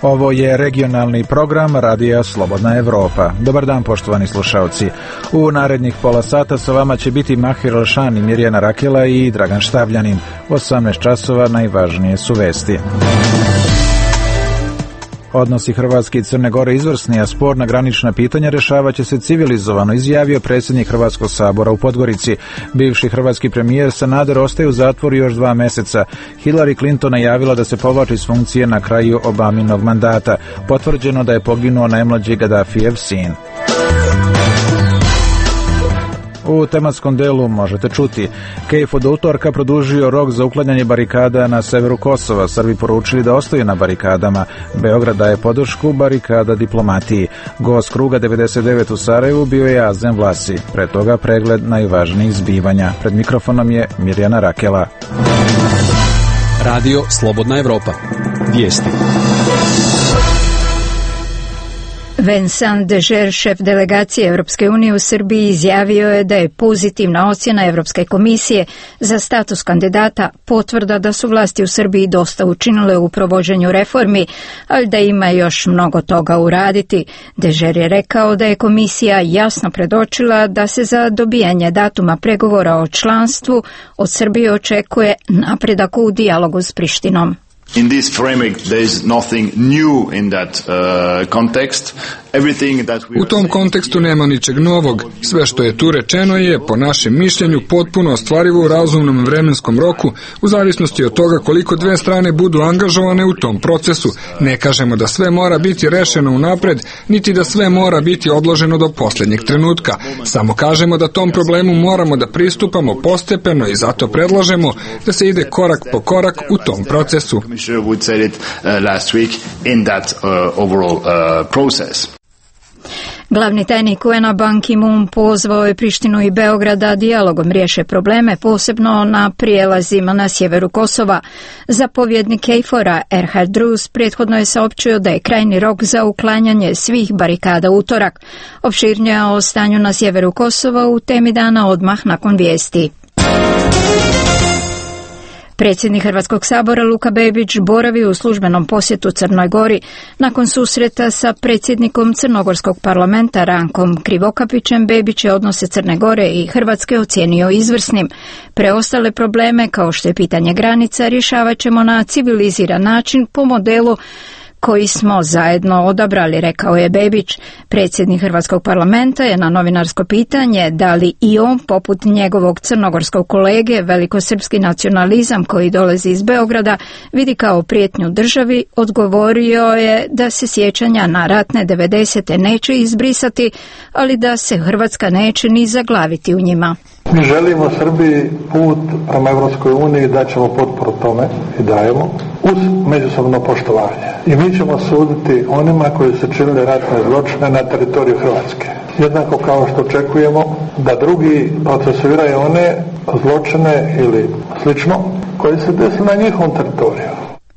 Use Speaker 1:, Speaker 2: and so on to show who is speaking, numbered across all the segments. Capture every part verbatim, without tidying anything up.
Speaker 1: Ovo je regionalni program Radija Slobodna Evropa. Dobar dan, poštovani slušalci. U narednih pola sata sa vama će biti Mahir Elšan i Mirjana Rakela i Dragan Štavljanin. osamnaest časova najvažnije su vesti. Odnosi Hrvatske i Crne Gore izvrsni, a sporna granična pitanja rešavat će se civilizovano, izjavio predsjednik Hrvatskog sabora u Podgorici. Bivši hrvatski premijer Sanader ostaje u zatvoru još dva meseca. Hillary Clinton najavila da se povlači s funkcije na kraju Obaminog mandata. Potvrđeno da je poginuo najmlađi Gaddafijev sin. U tematskom delu možete čuti: Kejf od utorka produžio rok za uklanjanje barikada na severu Kosova. Srbi poručili da ostaju na barikadama. Beograd daje podršku barikada diplomatiji. Gost kruga devedeset devet u Sarajevu bio je Azem Vlasi. Pre toga pregled najvažnijih zbivanja. Pred mikrofonom je Mirjana Rakela.
Speaker 2: Radio Slobodna Evropa. Vijesti.
Speaker 3: Vincent Dežer, šef delegacije Europske unije u Srbiji, izjavio je da je pozitivna ocjena Europske komisije za status kandidata potvrda da su vlasti u Srbiji dosta učinile u provođenju reformi, ali da ima još mnogo toga uraditi. Dežer je rekao da je komisija jasno predočila da se za dobijanje datuma pregovora o članstvu od Srbije očekuje napredak u dijalogu s Prištinom.
Speaker 4: In this framework there is nothing new in that uh, context.
Speaker 5: U tom kontekstu nema ničeg novog. Sve što je tu rečeno je, po našem mišljenju, potpuno ostvarivo u razumnom vremenskom roku, u zavisnosti od toga koliko dve strane budu angažovane u tom procesu. Ne kažemo da sve mora biti rešeno unapred, niti da sve mora biti odloženo do posljednjeg trenutka. Samo kažemo da tom problemu moramo da pristupamo postepeno i zato predlažemo da se ide korak po korak u tom procesu.
Speaker 3: Glavni tajnik U N-a Ban Ki-moon pozvao je Prištinu i Beograd da dijalogom riješe probleme, posebno na prijelazima na sjeveru Kosova. Zapovjednik Kejfora Erhard Drus prethodno je saopćio da je krajnji rok za uklanjanje svih barikada utorak. Opširnije o stanju na sjeveru Kosova u temi dana odmah nakon vijesti. Predsjednik Hrvatskog sabora Luka Bebić boravi u službenom posjetu Crnoj Gori. Nakon susreta sa predsjednikom Crnogorskog parlamenta Rankom Krivokapićem, Bebić je odnose Crne Gore i Hrvatske ocijenio izvrsnim. Preostale probleme, kao što je pitanje granica, rješavat ćemo na civiliziran način po modelu koji smo zajedno odabrali, rekao je Bebić. Predsjednik Hrvatskog parlamenta je na novinarsko pitanje da li i on, poput njegovog crnogorskog kolege, velikosrpski nacionalizam koji dolazi iz Beograda vidi kao prijetnju državi, odgovorio je da se sjećanja na ratne devedesete neće izbrisati, ali da se Hrvatska neće ni zaglaviti u njima.
Speaker 6: Mi želimo Srbiji put prema Evropskoj uniji, daćemo potporu tome i dajemo uz međusobno poštovanje. I mi ćemo suditi onima koji su činili ratne zločine na teritoriju Hrvatske. Jednako kao što očekujemo da drugi procesuiraju one zločine ili slično koji se desili na njihovom teritoriju.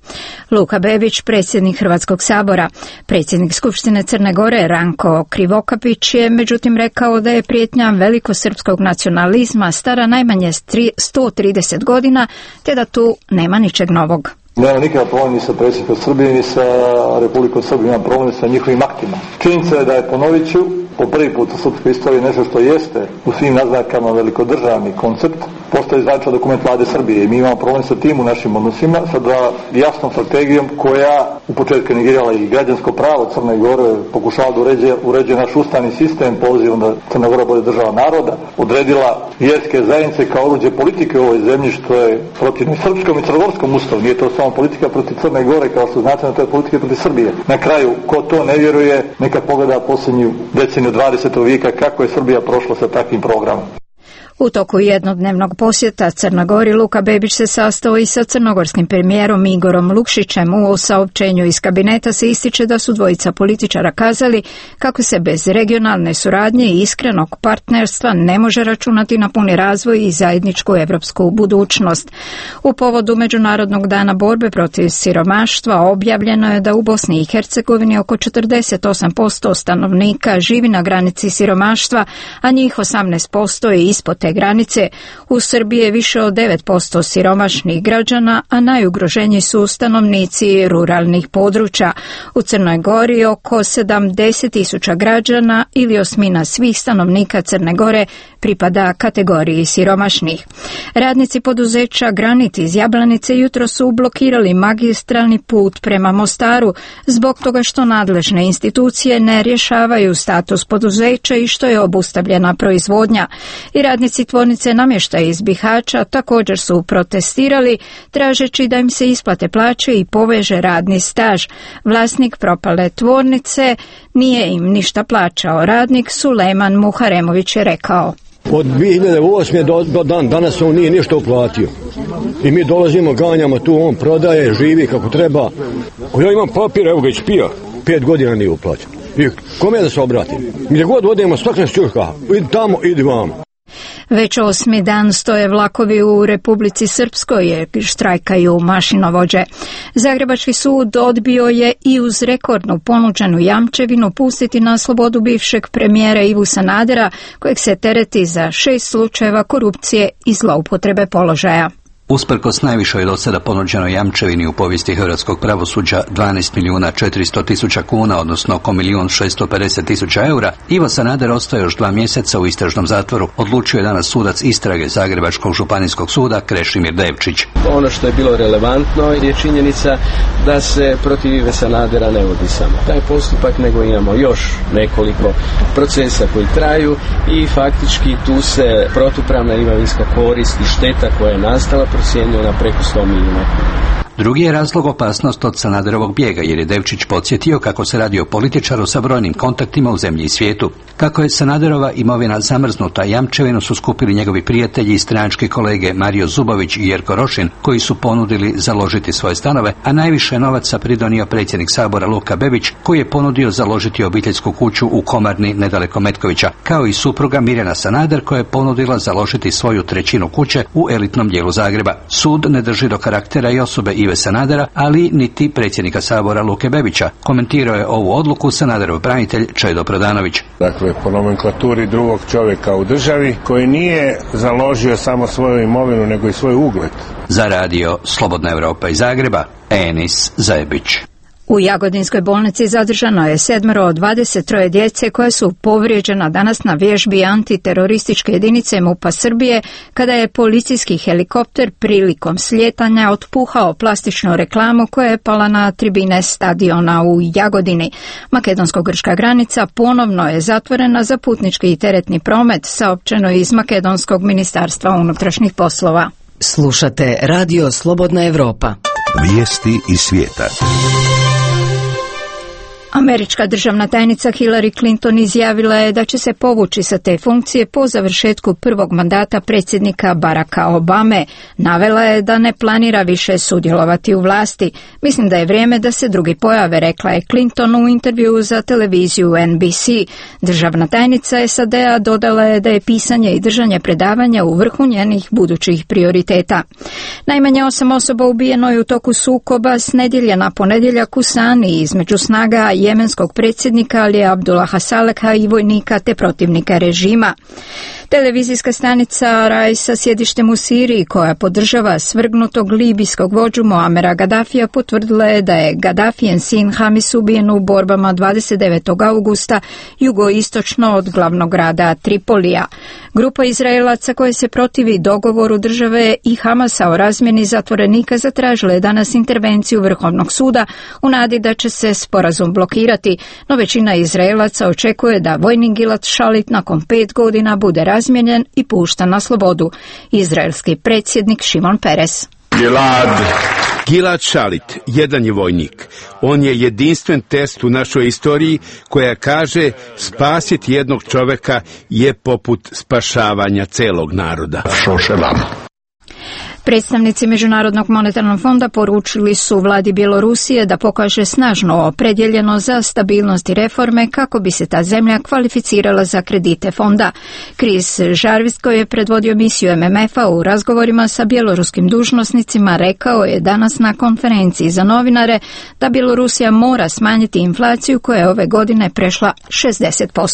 Speaker 3: Luka Bebić, predsjednik Hrvatskog sabora. Predsjednik Skupštine Crne Gore Ranko Krivokapić je međutim rekao da je prijetnja velikosrpskog nacionalizma stara najmanje sto trideset godina, te da tu nema ničeg novog.
Speaker 6: Nema nikakav problem ni sa predsjednikom Srbije, ni sa Republikom Srbije, ima problem sa njihovim aktima. Činjenica je da je, ponovit ću, po prvi put u srpskoj istoriji nešto što jeste u svim naznakama velikodržavni koncept, postoji zvaničan dokument vlade Srbije i mi imamo problem sa tim u našim odnosima, sa dva jasnom strategijom koja u početku negirala i građansko pravo Crne Gore, pokušala da uređe, uređe naš ustavni sistem, pozivom da Crna Gora bude država naroda, odredila vjerske zajednice kao oruđe politike u ovoj zemlji, što je protivno srpskom i crnogorskom ustavu. Nije to samo politika protiv Crne Gore, kao što znate, na to je politika protiv Srbije. Na kraju, ko to ne vjeruje, neka pogleda posljednju deceniju dvadesetog vijeka kako je Srbija prošla sa takvim programom.
Speaker 3: U toku jednodnevnog posjeta Crnoj Gori Luka Bebić se sastao i sa crnogorskim premijerom Igorom Lukšićem. U saopćenju iz kabineta se ističe da su dvojica političara kazali kako se bez regionalne suradnje i iskrenog partnerstva ne može računati na puni razvoj i zajedničku evropsku budućnost. U povodu Međunarodnog dana borbe protiv siromaštva objavljeno je da u Bosni i Hercegovini oko četrdeset osam posto stanovnika živi na granici siromaštva, a njih osamnaest posto je ispod te te granice. U Srbiji je više od devet posto siromašnih građana, a najugroženiji su stanovnici ruralnih područja. U Crnoj Gori oko sedamdeset tisuća građana ili osmina svih stanovnika Crne Gore pripada kategoriji siromašnih. Radnici poduzeća Granit iz Jablanice jutro su blokirali magistralni put prema Mostaru zbog toga što nadležne institucije ne rješavaju status poduzeća i što je obustavljena proizvodnja. I radnici tvornice namještaja iz Bihaća također su protestirali tražeći da im se isplate plaće i poveže radni staž. Vlasnik propale tvornice nije im ništa plaćao. Radnik Sulejman Muharemović je rekao:
Speaker 7: Od dvije hiljade osme do, do dan danas on nije ništa uplatio. I mi dolazimo, ganjamo tu, on prodaje, živi kako treba. Ja imam papir, evo ga ispija, pet godina nije uplaćen. I kome da se obratim? Gdje god odemo, svak nas čuška, idi tamo, idi vamo.
Speaker 3: Već osmi dan stoje vlakovi u Republici Srpskoj jer štrajkaju mašinovođe. Zagrebački sud odbio je i uz rekordnu ponuđenu jamčevinu pustiti na slobodu bivšeg premijera Ivu Sanadera, kojeg se tereti za šest slučajeva korupcije i zloupotrebe položaja.
Speaker 8: Usprkos najvišoj do sada ponuđenoj jamčevini u povijesti hrvatskog pravosuđa dvanaest milijuna četiristo tisuća kuna, odnosno oko milijun šesto pedeset tisuća eura, Ivo Sanader ostaje još dva mjeseca u istražnom zatvoru, odlučio je danas sudac istrage Zagrebačkog županijskog suda Krešimir Devčić.
Speaker 9: Ono što je bilo relevantno je činjenica da se protiv Ive Sanadera ne vodi samo taj postupak, nego imamo još nekoliko procesa koji traju i faktički tu se protupravna imovinska korist i šteta koja je nastala procjenjuje na preko sto milijuna.
Speaker 8: Drugi je razlog opasnost od Sanaderovog bijega, jer je Devčić podsjetio kako se radi o političaru sa brojnim kontaktima u zemlji i svijetu. Kako je Sanaderova imovina zamrznuta, jamčevinu su skupili njegovi prijatelji i stranački kolege Mario Zubović i Jerko Rošin, koji su ponudili založiti svoje stanove, a najviše novaca pridonio predsjednik Sabora Luka Bebić, koji je ponudio založiti obiteljsku kuću u Komarni nedaleko Metkovića, kao i supruga Mirjana Sanader, koja je ponudila založiti svoju trećinu kuće u elitnom dijelu Zagreba. Sud ne drži do karaktera i osobe Ive Sanadera, ali niti predsjednika Sabora Luke Bebića. Komentirao je ovu odluku Sanaderov branitelj Čedo Prodanović.
Speaker 10: Dakle, po nomenklaturi drugog čovjeka u državi koji nije založio samo svoju imovinu, nego i svoj ugled.
Speaker 8: Za radio Slobodna Europa iz Zagreba, Enis Zajebić.
Speaker 3: U Jagodinskoj bolnici zadržano je sedmero od dvadeset troje djece koja su povrijeđena danas na vježbi antiterorističke jedinice MUP-a Srbije kada je policijski helikopter prilikom slijetanja otpuhao plastičnu reklamu koja je pala na tribine stadiona u Jagodini. Makedonsko-grčka granica ponovno je zatvorena za putnički i teretni promet, saopćeno iz Makedonskog ministarstva unutrašnjih poslova.
Speaker 11: Slušate radio Slobodna Europa.
Speaker 12: Vijesti iz svijeta.
Speaker 3: Američka državna tajnica Hillary Clinton izjavila je da će se povući sa te funkcije po završetku prvog mandata predsjednika Baracka Obame. Navela je da ne planira više sudjelovati u vlasti. Mislim da je vrijeme da se drugi pojave, rekla je Clinton u intervjuu za televiziju N B C. Državna tajnica S A D-a dodala je da je pisanje i držanje predavanja u vrhu njenih budućih prioriteta. Najmanje osam osoba ubijeno je u toku sukoba s nedjelje na ponedjeljak u Sani između snaga jemenskog predsjednika Alija Abdullaha Saleha i vojnika te protivnika režima. Televizijska stanica Rai sa sjedištem u Siriji, koja podržava svrgnutog libijskog vođu Muamera Gaddafija, potvrdila je da je Gaddafijen sin Hamis ubijen u borbama dvadeset devetog augusta jugoistočno od glavnog grada Tripolija. Grupa Izraelaca koje se protivi dogovoru države i Hamasa o razmjeni zatvorenika zatražila je danas intervenciju Vrhovnog suda u nadi da će se sporazum blokirati, no većina Izraelaca očekuje da vojni Gilad Shalit nakon pet godina bude razmijenjen i pušten na slobodu. Izraelski predsjednik Šimon Peres.
Speaker 13: Gilad. Gilad Shalit, jedan je vojnik. On je jedinstven test u našoj istoriji koja kaže spasiti jednog čovjeka je poput spašavanja celog naroda. Šošelam.
Speaker 3: Predstavnici Međunarodnog monetarnog fonda poručili su vladi Bjelorusije da pokaže snažno opredjeljeno za stabilnost i reforme kako bi se ta zemlja kvalificirala za kredite fonda. Chris Jarvis, koji je predvodio misiju M M F-a u razgovorima sa bjeloruskim dužnosnicima, rekao je danas na konferenciji za novinare da Bjelorusija mora smanjiti inflaciju koja je ove godine prešla šezdeset posto.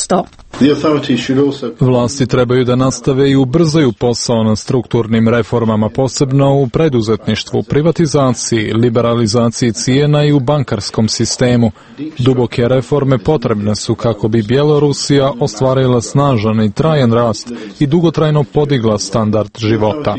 Speaker 14: Vlasti trebaju da nastave i ubrzaju posao na strukturnim reformama, posebno u preduzetništvu, privatizaciji, liberalizaciji cijena i u bankarskom sistemu. Duboke reforme potrebne su kako bi Bjelorusija ostvarila snažan i trajan rast i dugotrajno podigla standard života.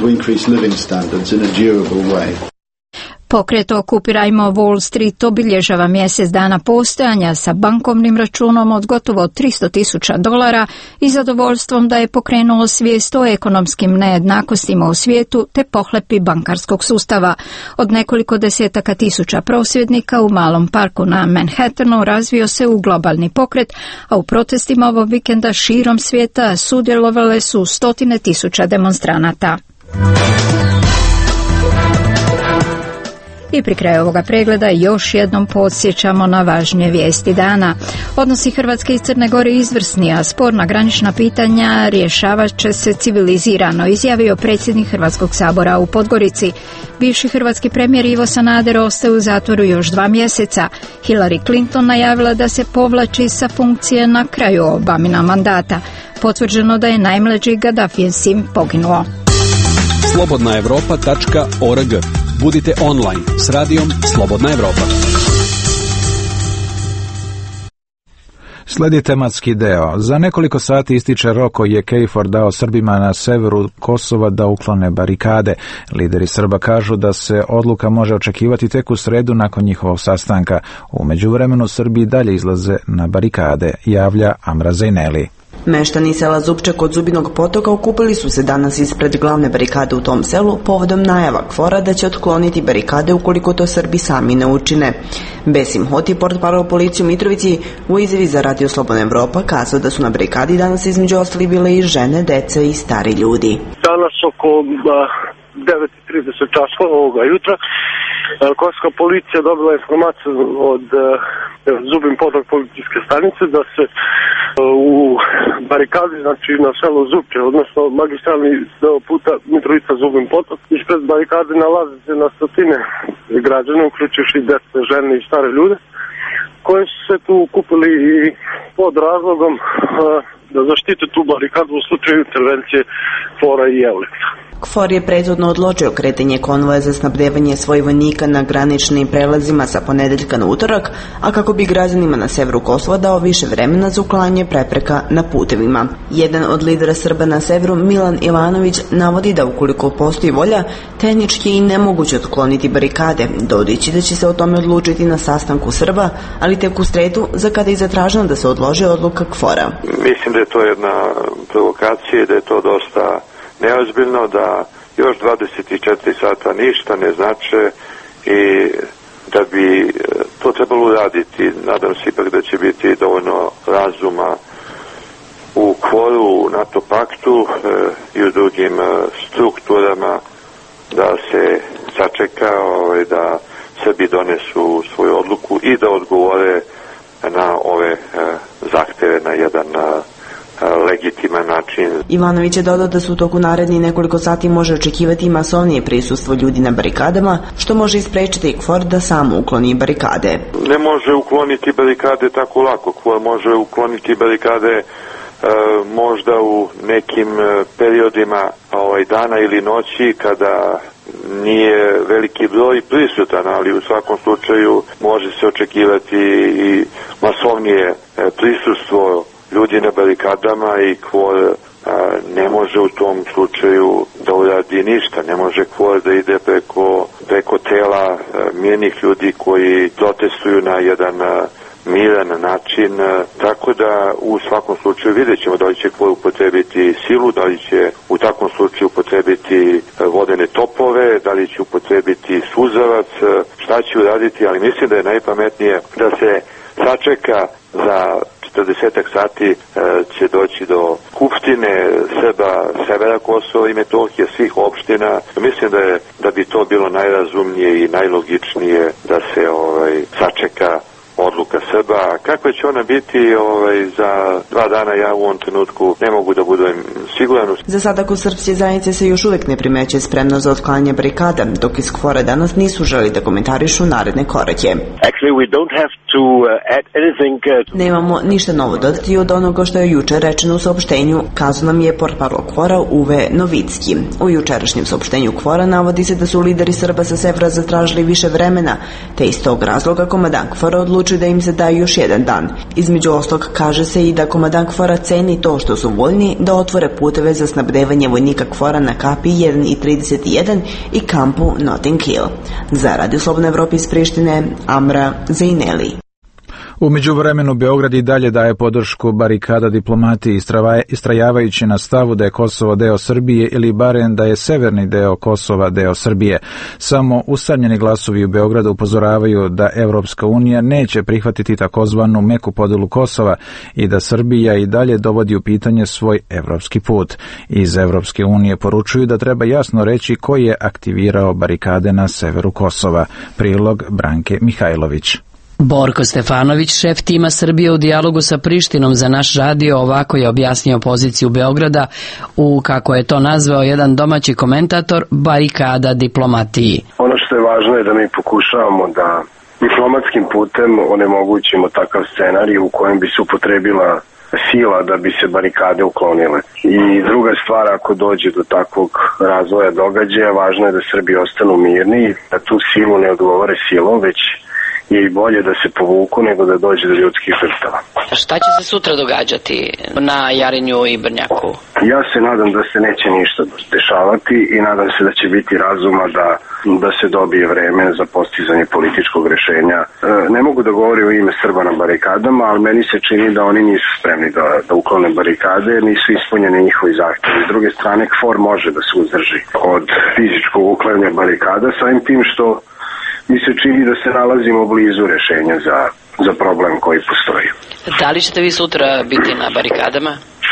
Speaker 3: Pokret Okupirajmo Wall Street obilježava mjesec dana postojanja sa bankovnim računom od gotovo tristo tisuća dolara i zadovoljstvom da je pokrenulo svijest o ekonomskim nejednakostima u svijetu te pohlepi bankarskog sustava. Od nekoliko desetaka tisuća prosvjednika u malom parku na Manhattanu razvio se u globalni pokret, a u protestima ovog vikenda širom svijeta sudjelovale su stotine tisuća demonstranata. I pri kraju ovoga pregleda još jednom podsjećamo na važnije vijesti dana. Odnosi Hrvatske i Crne Gore izvrsni, a sporna granična pitanja rješavat će se civilizirano, izjavio predsjednik Hrvatskog sabora u Podgorici. Bivši hrvatski premijer Ivo Sanader ostaje u zatvoru još dva mjeseca. Hillary Clinton najavila da se povlači sa funkcije na kraju Obamina mandata. Potvrđeno da je najmlađi Gaddafijev sin poginuo.
Speaker 2: slobodna evropa tačka org. Budite online s radijom Slobodna Evropa.
Speaker 1: Slijedi tematski deo. Za nekoliko sati ističe rok koji je KFOR dao Srbima na severu Kosova da uklone barikade. Lideri Srba kažu da se odluka može očekivati tek u sredu nakon njihovog sastanka. U međuvremenu Srbi dalje izlaze na barikade, javlja Amra Zejneli.
Speaker 15: Meštani sela Zupče kod Zubinog potoka okupili su se danas ispred glavne barikade u tom selu povodom najava KFOR-a da će otkloniti barikade ukoliko to Srbi sami ne učine. Besim Hoti, portparol policije u Mitrovici, u izjavi za Radio Slobodna Evropa kazao da su na barikadi danas između ostalih bile i žene, deca i stari ljudi.
Speaker 16: Danas oko devet i trideset časova ovoga jutra Kosovska policija dobila informaciju od Zubin potok policijske stanice da se u barikadi, znači na selu Zupče, odnosno magistralni puta Mitrovica Zubin potok, ispred barikade nalaze se na stotine građana, uključujući deca, žene i stare ljude, koji su se tu kupili i pod razlogom da zaštite tu barikadu u slučaju intervencije KFOR-a i Euleksa.
Speaker 15: KFOR je prethodno odločio kretanje konvoja za snabdevanje svojih vojnika na graničnim prelazima sa ponedeljka na utorak, a kako bi građanima na severu Kosova dao više vremena za uklanjanje prepreka na putevima. Jedan od lidera Srba na severu, Milan Ivanović, navodi da ukoliko postoji volja, tehnički je i nemoguće otkloniti barikade, dodajući da će se o tome odlučiti na sastanku Srba, ali tek u sredu, za kada je zatraženo da se odloži odluka KFOR-a.
Speaker 17: Mislim da je to jedna provokacija i da je to dosta neozbiljno, da još dvadeset četiri sata ništa ne znače i da bi to trebalo uraditi. Nadam se ipak da će biti dovoljno razuma u KFOR-u, u NATO paktu e, i u drugim e, strukturama da se sačeka ovaj, da Srbi donesu svoju odluku i da odgovore na ove e, zahteve na jedan e, legitiman način.
Speaker 15: Ivanović je dodao da su u toku narednih nekoliko sati može očekivati masovnije prisustvo ljudi na barikadama, što može isprečiti i KFOR da samo ukloni barikade.
Speaker 17: Ne može ukloniti barikade tako lako. KFOR može ukloniti barikade e, možda u nekim periodima ovaj, dana ili noći kada nije veliki broj prisutan, ali u svakom slučaju može se očekivati i masovnije e, prisustvo ljudi na barikadama i KFOR ne može u tom slučaju da uradi ništa. Ne može KFOR da ide preko, preko tela mirnih ljudi koji protestuju na jedan miran način. Tako da u svakom slučaju vidjet ćemo da li će KFOR upotrebiti silu, da li će u takvom slučaju upotrebiti vodene topove, da li će upotrebiti suzavac, šta će uraditi, ali mislim da je najpametnije da se sačeka za četrdesetak sati e, će doći do Skupštine Srba severa Kosova i Metohije, svih opština. Mislim da je da bi to bilo najrazumnije i najlogičnije da se ovaj sačeka odluka Srba. Kažem, Kakve će ona biti ovaj, za dva dana, ja u ovom trenutku ne mogu da budem siguran.
Speaker 15: Za sada kod srpske zajednice se još uvijek ne primeće spremno za otklanjanje barikada, dok iz Kvora danas nisu želi da komentarišu naredne korake. Nemamo ništa novo dodati od onoga što je jučer rečeno u saopštenju, kazao nam je portparol Kvora Uwe Novicki. U jučerašnjem saopštenju Kvora navodi se da su lideri Srba sa severa zatražili više vremena, te iz tog razloga komadant Kvora odlučio da im se da još jedan dan. Između ostalog kaže se i da komadant Kvora ceni to što su voljni da otvore puteve za snabdevanje vojnika Kvora na kapi jedan i trideset jedan i kampu Notting Hill. Za Radio Slobodna Evropa iz Prištine, Amra Zejneli.
Speaker 1: U međuvremenu Beograd i dalje daje podršku barikada diplomatiji, istrajavajući na stavu da je Kosovo deo Srbije ili barem da je severni deo Kosova deo Srbije. Samo usamljeni glasovi u Beogradu upozoravaju da Evropska unija neće prihvatiti takozvanu meku podelu Kosova i da Srbija i dalje dovodi u pitanje svoj evropski put. Iz Evropske unije poručuju da treba jasno reći ko je aktivirao barikade na severu Kosova. Prilog Branke Mihajlović.
Speaker 18: Borko Stefanović, šef tima Srbije u dijalogu sa Prištinom za naš radio, ovako je objasnio poziciju Beograda u, kako je to nazvao jedan domaći komentator, barikada diplomatiji.
Speaker 19: Ono što je važno je da mi pokušavamo da diplomatskim putem onemogućimo takav scenarij u kojem bi se upotrebila sila da bi se barikade uklonile. I druga stvar, ako dođe do takvog razvoja događaja, važno je da Srbi ostanu mirni i da tu silu ne odgovore silom, već je i bolje da se povuku nego da dođe do ljudskih žrtava.
Speaker 18: Šta će se sutra događati na Jarinju i Brnjaku?
Speaker 19: Ja se nadam da se neće ništa dešavati i nadam se da će biti razuma da, da se dobije vreme za postizanje političkog rešenja. E, ne mogu da govorim u ime Srba na barikadama, ali meni se čini da oni nisu spremni da, da uklone barikade, jer nisu ispunjeni njihovi zahtjevi. S druge strane, KFOR može da se uzdrži od fizičkog uklanjanja barikada, samim tim što mi se čini da se nalazimo blizu rešenja za, za problem koji postoji.
Speaker 18: Da li ćete vi sutra biti na barikadama?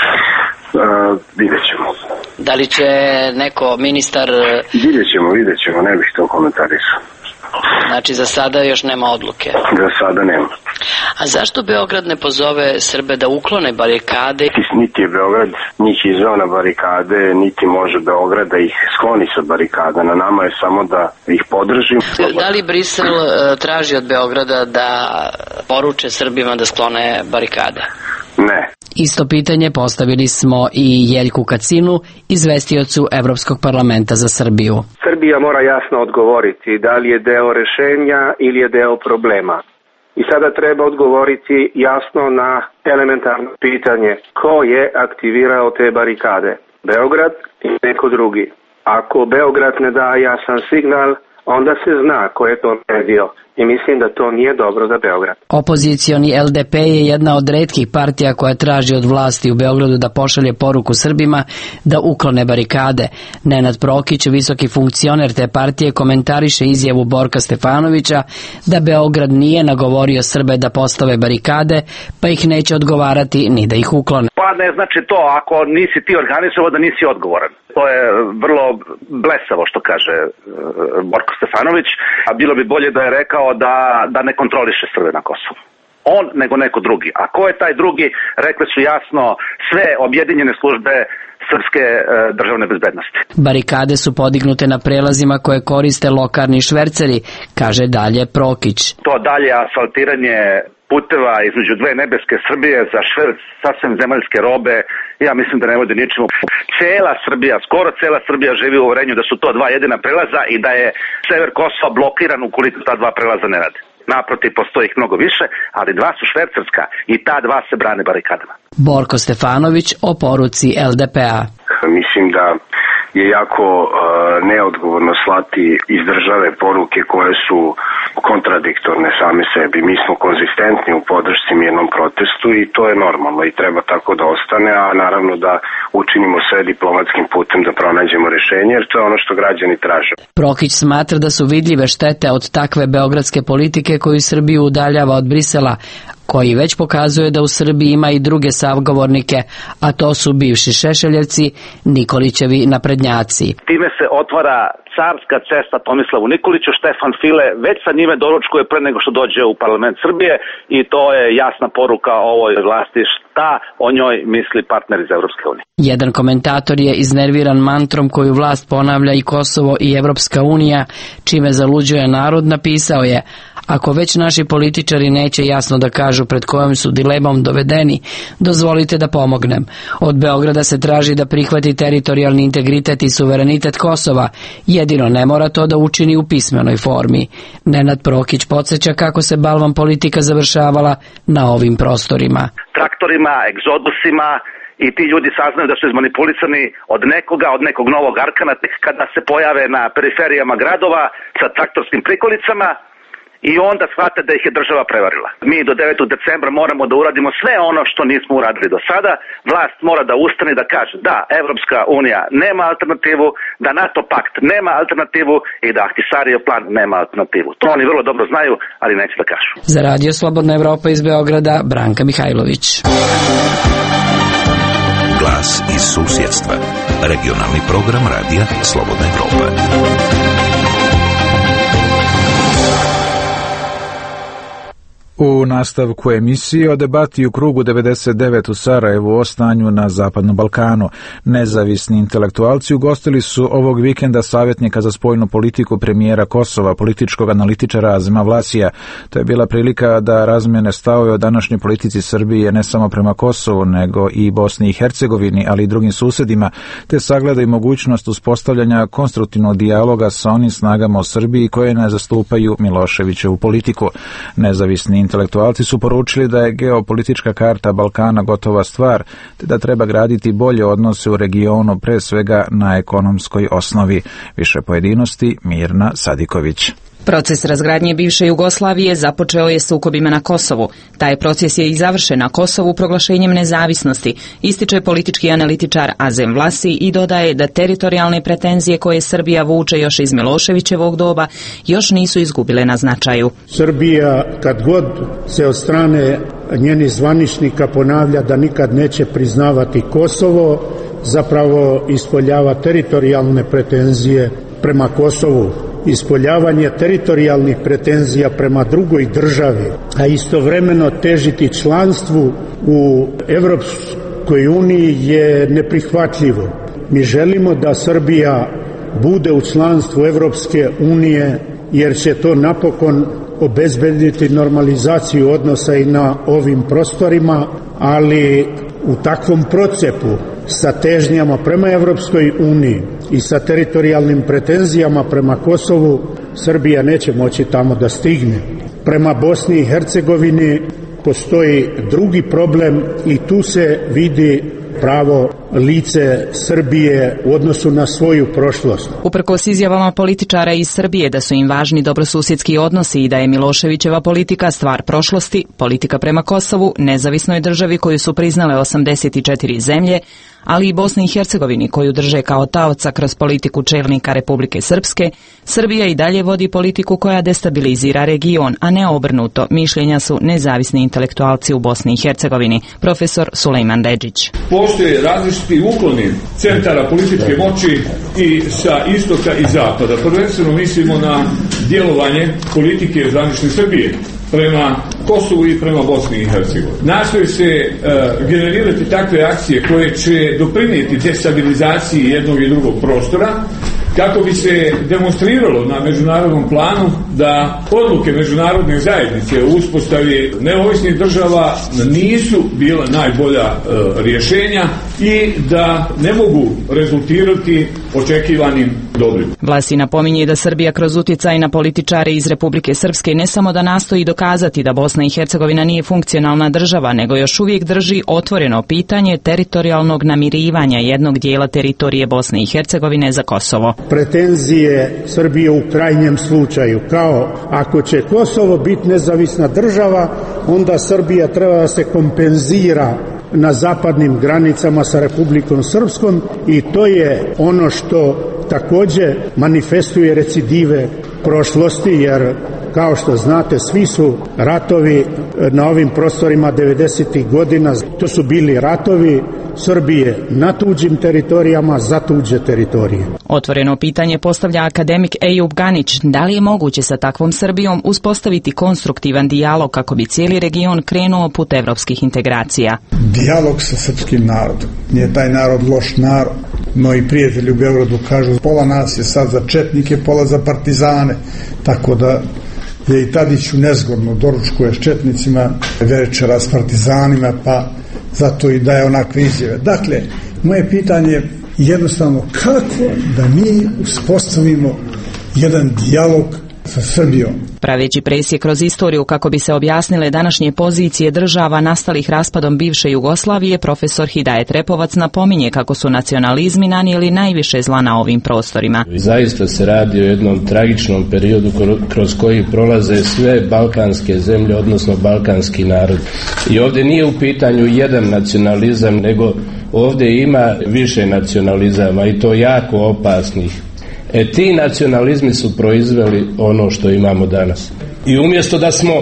Speaker 19: Uh, vidjet ćemo.
Speaker 18: Da li će neko ministar...
Speaker 19: Vidjet ćemo, vidjet ćemo, ne bih to komentarisao.
Speaker 18: Znači za sada još nema odluke?
Speaker 19: Za sada nema.
Speaker 18: A zašto Beograd ne pozove Srbe da uklone barikade?
Speaker 19: Niti je Beograd njih izveo na barikade, niti može Beograd da ih skloni sa barikada. Na nama je samo da ih podržim.
Speaker 18: Da li Brisel traži od Beograda da poruče Srbima da sklone barikade?
Speaker 19: Ne.
Speaker 18: Isto pitanje postavili smo i Jeljku Kacinu, izvestiocu Evropskog parlamenta za Srbiju.
Speaker 20: Srbija mora jasno odgovoriti da li je deo rešenja ili je deo problema. I sada treba odgovoriti jasno na elementarno pitanje ko je aktivirao te barikade, Beograd ili neko drugi. Ako Beograd ne da jasan signal, onda se zna ko je to naredio. I mislim da to nije dobro za Beograd.
Speaker 18: Opozicioni L D P je jedna od retkih partija koja traži od vlasti u Beogradu da pošalje poruku Srbima da uklone barikade. Nenad Prokić, visoki funkcioner te partije, komentariše izjavu Borka Stefanovića da Beograd nije nagovorio Srbe da postave barikade, pa ih neće odgovarati ni da ih uklone.
Speaker 21: Pa ne znači to, ako nisi ti organizovao da nisi odgovoran. To je vrlo blesavo što kaže Borko Stefanović, a bilo bi bolje da je rekao da, da ne kontroliše Srbe na Kosovu. On nego neko drugi. A ko je taj drugi, rekli su jasno sve objedinjene službe srpske e, državne bezbednosti.
Speaker 18: Barikade su podignute na prelazima koje koriste lokalni šverceri, kaže dalje Prokić.
Speaker 21: To dalje asfaltiranje puteva između dve nebeske Srbije za šverc sasvim zemaljske robe, ja mislim da ne vodi ničemu. Cela Srbija, skoro cela Srbija živi u uverenju da su to dva jedina prelaza i da je sever Kosova blokiran ukoliko ta dva prelaza ne rade. Naprotiv, postoji ih mnogo više, ali dva su švercerska i ta dva se brane barikadama.
Speaker 18: Borko Stefanović o poruci L D P-a.
Speaker 19: Mislim da je jako uh, neodgovorno slati iz države poruke koje su kontradiktorne same sebi. Mi smo konzistentni u podršci mirnom protestu i to je normalno i treba tako da ostane, a naravno da učinimo sve diplomatskim putem da pronađemo rešenje, jer to je ono što građani traže.
Speaker 18: Prokić smatra da su vidljive štete od takve beogradske politike koju Srbiju udaljava od Brisela, koji već pokazuje da u Srbiji ima i druge sagovornike, a to su bivši Šešeljevci, Nikolićevi naprednjaci.
Speaker 21: Time se otvara carska cesta Tomislavu Nikoliću, Štefan File već sa njime doručkuje pre nego što dođe u parlament Srbije i to je jasna poruka ovoj vlasti šta o njoj misli partner iz Evropske unije.
Speaker 18: Jedan komentator je iznerviran mantrom koju vlast ponavlja i Kosovo i Evropska unija, čime zaluđuje narod, napisao je: ako već naši političari neće jasno da kažu pred kojom su dilemom dovedeni, dozvolite da pomognem. Od Beograda se traži da prihvati teritorijalni integritet i suverenitet Kosova, jedino ne mora to da učini u pismenoj formi. Nenad Prokić podsjeća kako se balvan politika završavala na ovim prostorima.
Speaker 21: Traktorima, egzodusima, i ti ljudi saznaju da su izmanipulisani od nekoga, od nekog novog Arkana, kada se pojave na periferijama gradova sa traktorskim prikolicama, i onda shvate da ih je država prevarila. Mi do devetog decembra moramo da uradimo sve ono što nismo uradili do sada. Vlast mora da ustane i da kaže da Evropska unija nema alternativu, da NATO pakt nema alternativu i da Ahtisarijev plan nema alternativu. To oni vrlo dobro znaju, ali neće da kažu.
Speaker 18: Za Radio Slobodna Evropa iz Beograda, Branka Mihajlović.
Speaker 12: Glas iz susjedstva. Regionalni program Radija Slobodna Evropa.
Speaker 1: U nastavku emisije o debati u krugu devedeset devet u Sarajevu o stanju na Zapadnom Balkanu. Nezavisni intelektualci ugostili su ovog vikenda savjetnika za spoljnu politiku premijera Kosova, političkog analitičara Azema Vlasija. To je bila prilika da razmjene stavove o današnjoj politici Srbije ne samo prema Kosovu, nego i Bosni i Hercegovini, ali i drugim susedima, te sagleda i mogućnost uspostavljanja konstruktivnog dijaloga sa onim snagama u Srbiji koje ne zastupaju Miloševićevu politiku. Nezavisni intelektualci su poručili da je geopolitička karta Balkana gotova stvar, te da treba graditi bolje odnose u regionu, pre svega na ekonomskoj osnovi. Više pojedinosti Mirna Sadiković.
Speaker 4: Proces razgradnje bivše Jugoslavije započeo je sukobima na Kosovu. Taj proces je i završen na Kosovu proglašenjem nezavisnosti, ističe politički analitičar Azem Vlasi i dodaje da teritorijalne pretenzije koje Srbija vuče još iz Miloševićevog doba još nisu izgubile na značaju.
Speaker 22: Srbija, kad god se od strane njenih zvaničnika ponavlja da nikad neće priznavati Kosovo, zapravo ispoljava teritorijalne pretenzije prema Kosovu. Ispoljavanje teritorijalnih pretenzija prema drugoj državi, a istovremeno težiti članstvu u Evropskoj uniji je neprihvatljivo. Mi želimo da Srbija bude u članstvu Evropske unije, jer će to napokon obezbediti normalizaciju odnosa i na ovim prostorima, ali u takvom procepu sa težnjama prema Evropskoj uniji i sa teritorijalnim pretenzijama prema Kosovu, Srbija neće moći tamo da stigne. Prema Bosni i Hercegovini postoji drugi problem i tu se vidi pravo lice Srbije u odnosu na svoju prošlost.
Speaker 4: Uprkos izjavama političara iz Srbije da su im važni dobrosusjedski odnosi i da je Miloševićeva politika stvar prošlosti, politika prema Kosovu, nezavisnoj državi koju su priznale osamdeset četiri zemlje, ali i Bosni i Hercegovini koju drže kao taoca kroz politiku čelnika Republike Srpske, Srbija i dalje vodi politiku koja destabilizira region, a ne obrnuto, mišljenja su nezavisni intelektualci u Bosni i Hercegovini. Profesor Sulejman Redžić.
Speaker 23: Postoje različiti ukloni centara političke moći i sa istoka i zapada. Prvenstveno mislimo na djelovanje politike zvanične Srbije prema Kosovu i prema Bosni i Hercegovini. Nastoji se uh, generirati takve akcije koje će doprinijeti destabilizaciji jednog i drugog prostora, kako bi se demonstriralo na međunarodnom planu da odluke međunarodne zajednice u uspostavi neovisnih država nisu bila najbolja e, rješenja i da ne mogu rezultirati očekivanim dobrim.
Speaker 4: Vlasi napominje da Srbija kroz utjecaj na političare iz Republike Srpske ne samo da nastoji dokazati da Bosna i Hercegovina nije funkcionalna država, nego još uvijek drži otvoreno pitanje teritorijalnog namirivanja jednog dijela teritorije Bosne i Hercegovine za Kosovo.
Speaker 22: Pretenzije Srbije u krajnjem slučaju, kao ako će Kosovo biti nezavisna država, onda Srbija treba da se kompenzira na zapadnim granicama sa Republikom Srpskom i to je ono što također manifestuje recidive prošlosti, jer kao što znate, svi su ratovi na ovim prostorima devedesetih godina, to su bili ratovi Srbije na tuđim teritorijama za tuđe teritorije.
Speaker 4: Otvoreno pitanje postavlja akademik Ejub Ganić. Da li je moguće sa takvom Srbijom uspostaviti konstruktivan dijalog kako bi cijeli region krenuo put evropskih integracija?
Speaker 5: Dijalog sa srpskim narodom. Nije taj narod loš narod. Moji prijatelji u Beogradu kažu pola nas je sad za četnike, pola za partizane. Tako da je i Tadiću nezgodno, doručkuje s četnicima, večera s partizanima, pa zato i daje onakve izjave. Dakle, moje pitanje je jednostavno kako da mi uspostavimo jedan dijalog sa Srbijom.
Speaker 4: Praveći presjek kroz istoriju kako bi se objasnile današnje pozicije država nastalih raspadom bivše Jugoslavije, profesor Hidajet Repovac napominje kako su nacionalizmi nanijeli najviše zla na ovim prostorima.
Speaker 6: Zaista se radi o jednom tragičnom periodu kroz koji prolaze sve balkanske zemlje, odnosno balkanski narod. I ovdje nije u pitanju jedan nacionalizam, nego ovdje ima više nacionalizama i to jako opasnih. E ti nacionalizmi su proizveli ono što imamo danas. I umjesto da smo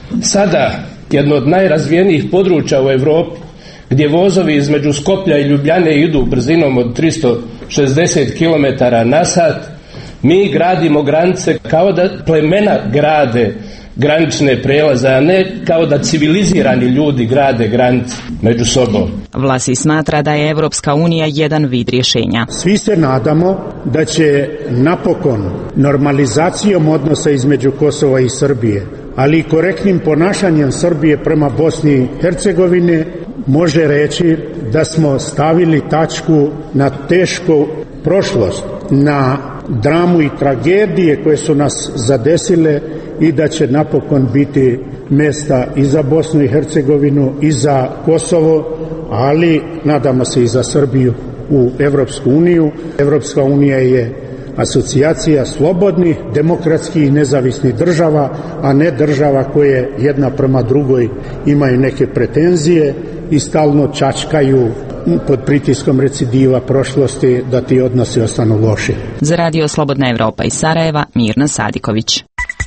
Speaker 6: sada jedno od najrazvijenijih područja u Europi, gdje vozovi između Skoplja i Ljubljane idu brzinom od tristo šezdeset kilometara na sat, mi gradimo granice kao da plemena grade granične prelaze, a ne kao da civilizirani ljudi grade granice među sobom.
Speaker 4: Vlasi smatra da je Evropska unija jedan vid rješenja.
Speaker 22: Svi se nadamo da će napokon normalizacijom odnosa između Kosova i Srbije, ali i korektnim ponašanjem Srbije prema Bosni i Hercegovine može reći da smo stavili tačku na tešku prošlost, na dramu i tragedije koje su nas zadesile i da će napokon biti mesta i za Bosnu i Hercegovinu i za Kosovo, ali nadamo se i za Srbiju u Evropsku uniju. Evropska unija je asocijacija slobodnih, demokratskih i nezavisnih država, a ne država koje jedna prema drugoj imaju neke pretenzije i stalno čačkaju pod pritiskom recidiva prošlosti da ti odnosi ostanu loši.
Speaker 4: Za Radio Slobodna Evropa iz Sarajeva, Mirna Sadiković.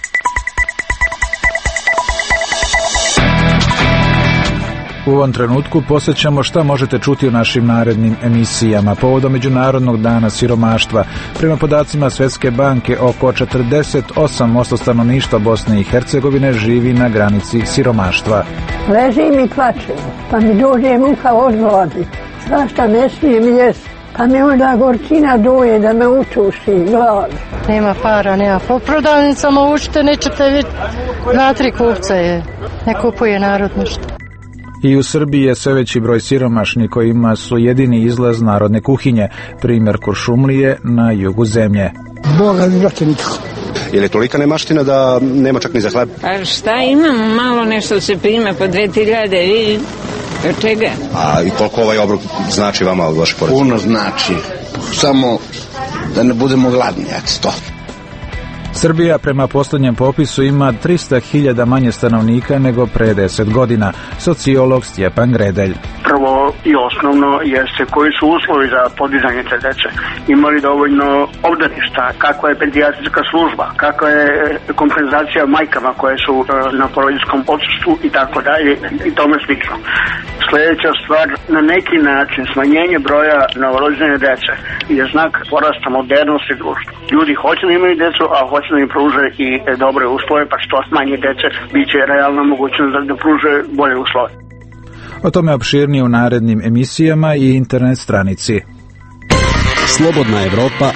Speaker 1: U ovom trenutku posjećamo šta možete čuti u našim narednim emisijama. Povodom Međunarodnog dana siromaštva, prema podacima Svjetske banke, oko četrdeset osam posto stanovništva Bosne i Hercegovine živi na granici siromaštva.
Speaker 7: Ležim i plačem, pa mi dođe muka od gladi. Svašta ne smijem jesti, pa mi onda gorčina doje da me utuši glad.
Speaker 24: Nema para, nema. Po prodavnicama ušte nećete vidjeti. Dva, tri kupca je. Ne kupuje narod ništa.
Speaker 1: I u Srbiji je sve veći broj siromašnih kojima su jedini izlaz narodne kuhinje, primjer Kuršumlije na jugu zemlje.
Speaker 25: Boga mi vrati nikako. Je li tolika nemaština da nema čak ni za hleb?
Speaker 26: Pa šta imamo, malo nešto se prime po dve hiljade i od čega?
Speaker 25: A i koliko ovaj obrok znači vama od vaše porodice?
Speaker 27: Puno znači, samo da ne budemo gladni, eto to.
Speaker 1: Srbija prema posljednjem popisu ima tristo hiljada manje stanovnika nego pre deset godina. Sociolog Stjepan Gredelj.
Speaker 28: Prvo i osnovno jeste koji su uslovi za podizanje te dece. Imali dovoljno obdaništa, kakva je pedijatrijska služba, kakva je kompenzacija majkama koje su na porodiljskom odsustvu i tako dalje i tome slično. Sljedeća stvar, na neki način smanjenje broja novorođene dece je znak porasta modernosti društva. Ljudi hoće da imaju decu, a hoće da im pruže i dobre uslove, pa što manje dece bit će realna mogućnost da, da pruže bolje uslove.
Speaker 1: O tome opširnije u narednim emisijama i internet stranici.
Speaker 2: Slobodna Evropa.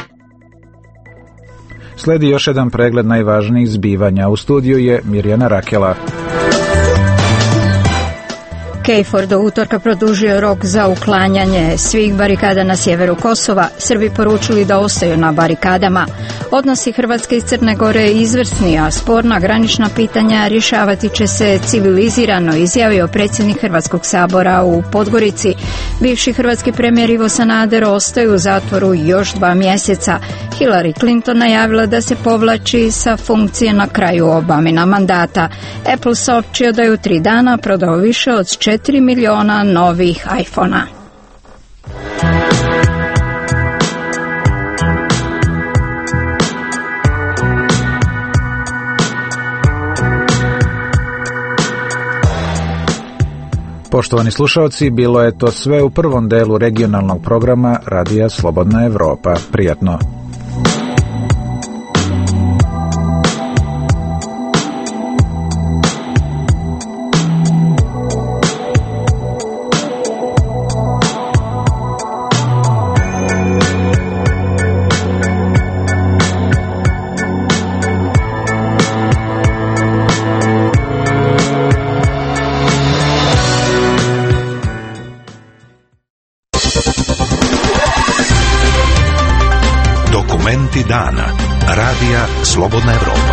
Speaker 1: Sledi još jedan pregled najvažnijih zbivanja. U studiju je Mirjana Rakela.
Speaker 3: KFOR do utorka produžio rok za uklanjanje svih barikada na sjeveru Kosova. Srbi poručili da ostaju na barikadama. Odnosi Hrvatske i Crne Gore izvrsni, a sporna granična pitanja rješavati će se civilizirano, izjavio predsjednik Hrvatskog sabora u Podgorici. Bivši hrvatski premijer Ivo Sanader ostaje u zatvoru još dva mjeseca. Hillary Clinton najavila da se povlači sa funkcije na kraju Obamina mandata. Apple saopćio da je u tri dana prodao više od četiri miliona novih iPhona.
Speaker 1: Poštovani slušalci, bilo je to sve u prvom delu regionalnog programa Radija Slobodna Evropa. Prijatno.
Speaker 12: Dana Radija Slobodna Evropa.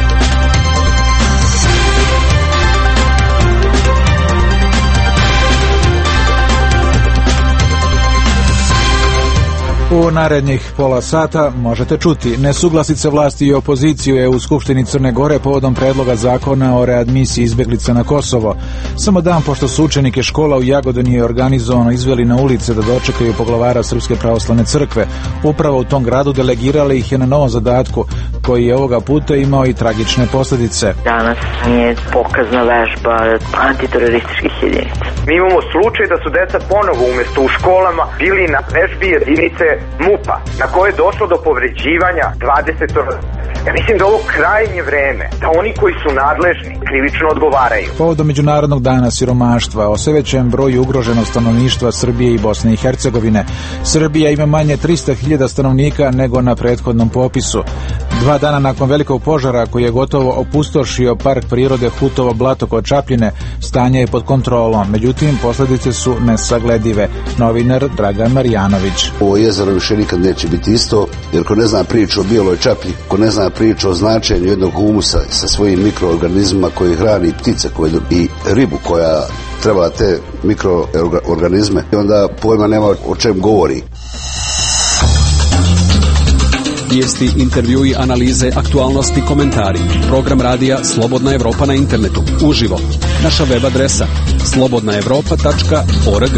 Speaker 1: U narednih pola sata možete čuti nesuglasice vlasti i opozicije u Skupštini Crne Gore povodom predloga zakona o readmisiji izbeglica na Kosovo. Samo dan pošto su učenike škola u Jagodini organizovano izveli na ulice da dočekaju poglavara Srpske pravoslavne crkve. Upravo u tom gradu delegirali ih je na novom zadatku koji je ovoga puta imao i tragične posljedice.
Speaker 8: Danas je pokazna vežba antiterorističkih jedinica.
Speaker 9: Mi imamo slučaj da su deca ponovo umjesto u školama bili na vežbi jedinice MUP-a, na koje je došlo do povređivanja dvadeset. Ja mislim da ovo krajnje vreme, da oni koji su nadležni krivično odgovaraju.
Speaker 1: Povodom Međunarodnog dana siromaštva o sve većem broju ugroženog stanovništva Srbije i Bosne i Hercegovine. Srbija ima manje trista hiljada stanovnika nego na prethodnom popisu. Dva dana nakon velikog požara koji je gotovo opustošio park prirode Hutovo blato kod Čapljine, stanje je pod kontrolom. Međutim, posljedice su nesagledive. Novinar Dragan Marjanović.
Speaker 10: Ovo jezero više nikad neće biti isto, jer ko ne zna priču o bijeloj čaplji, ko ne zna priču o značenju jednog humusa sa svojim mikroorganizmima koji hrani ptice koje, i ribu koja treba te mikroorganizme, i onda pojma nema o čem govori.
Speaker 2: Vijesti, intervjui, analize, aktualnosti, komentari. Program radija Slobodna Evropa na internetu. Uživo. Naša web adresa slobodna evropa tačka org.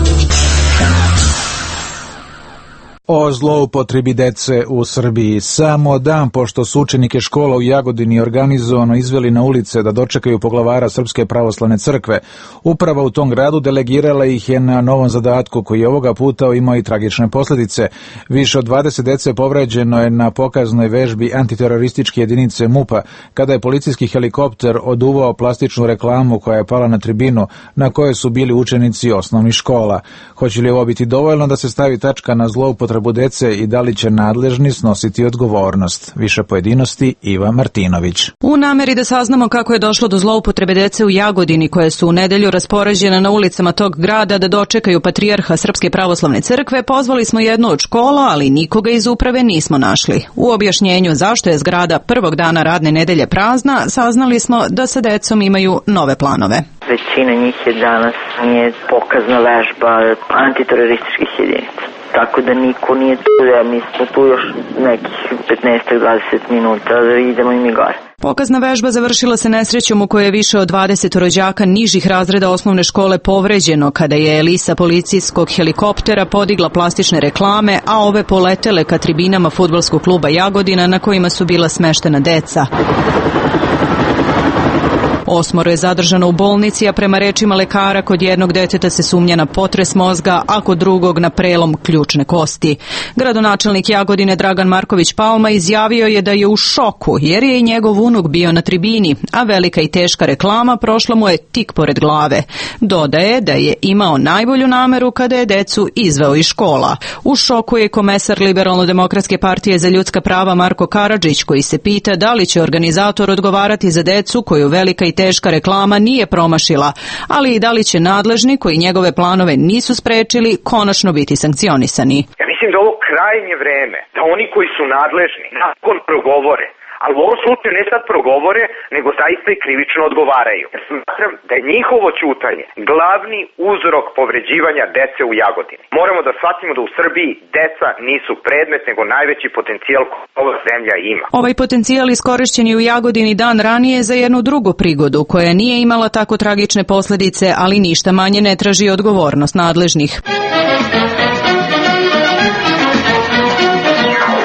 Speaker 1: O zloupotrebi dece u Srbiji. Samo dan pošto su učenike škola u Jagodini organizovano izveli na ulice da dočekaju poglavara Srpske pravoslavne crkve, uprava u tom gradu delegirala ih je na novom zadatku koji je ovoga puta imao i tragične posljedice. Više od dvadeset dece povređeno je na pokaznoj vežbi antiterorističke jedinice MUP-a kada je policijski helikopter oduvao plastičnu reklamu koja je pala na tribinu na kojoj su bili učenici osnovnih škola. Hoće li ovo biti dovoljno da se stavi tačka na zloupotrebu dece i da li će nadležni snositi odgovornost? Više pojedinosti Iva Martinović.
Speaker 4: U nameri da saznamo kako je došlo do zloupotrebe dece u Jagodini koje su u nedelju raspoređene na ulicama tog grada da dočekaju patrijarha Srpske pravoslavne crkve, pozvali smo jednu od škola, ali nikoga iz uprave nismo našli. U objašnjenju zašto je zgrada prvog dana radne nedelje prazna, saznali smo da sa decom imaju nove planove.
Speaker 8: Većina njih je danas nije pokazna vežba antiterorističkih jedinica. Tako da niko nije tu, ja mi smo tu još nekih petnaest do dvadeset minuta da idemo i mi gore.
Speaker 4: Pokazna vežba završila se nesrećom u kojoj je više od dvadeset rođaka nižih razreda osnovne škole povređeno kada je Elisa policijskog helikoptera podigla plastične reklame, a ove poletele ka tribinama fudbalskog kluba Jagodina na kojima su bila smeštena deca. Osmoro je zadržano u bolnici, a prema rečima lekara kod jednog deteta se sumnja na potres mozga, a kod drugog na prelom ključne kosti. Gradonačelnik Jagodine Dragan Marković Palma izjavio je da je u šoku jer je i njegov unuk bio na tribini, a velika i teška reklama prošla mu je tik pored glave. Dodaje da je imao najbolju nameru kada je decu izveo iz škola. U šoku je komesar Liberalno-demokratske partije za ljudska prava Marko Karadžić koji se pita da li će organizator odgovarati za decu koju velika i teška reklama nije promašila, ali i da li će nadležni koji njegove planove nisu sprečili konačno biti sankcionisani.
Speaker 9: Ja mislim da ovo krajnje vreme, da oni koji su nadležni nakon progovore, ali u ovom slučaju ne sad progovore, nego zaista i krivično odgovaraju. Ja smatram da je njihovo ćutanje glavni uzrok povređivanja dece u Jagodini. Moramo da shvatimo da u Srbiji deca nisu predmet, nego najveći potencijal koji ova zemlja ima.
Speaker 4: Ovaj potencijal iskorišćen je u Jagodini dan ranije za jednu drugu prigodu, koja nije imala tako tragične posljedice, ali ništa manje ne traži odgovornost nadležnih.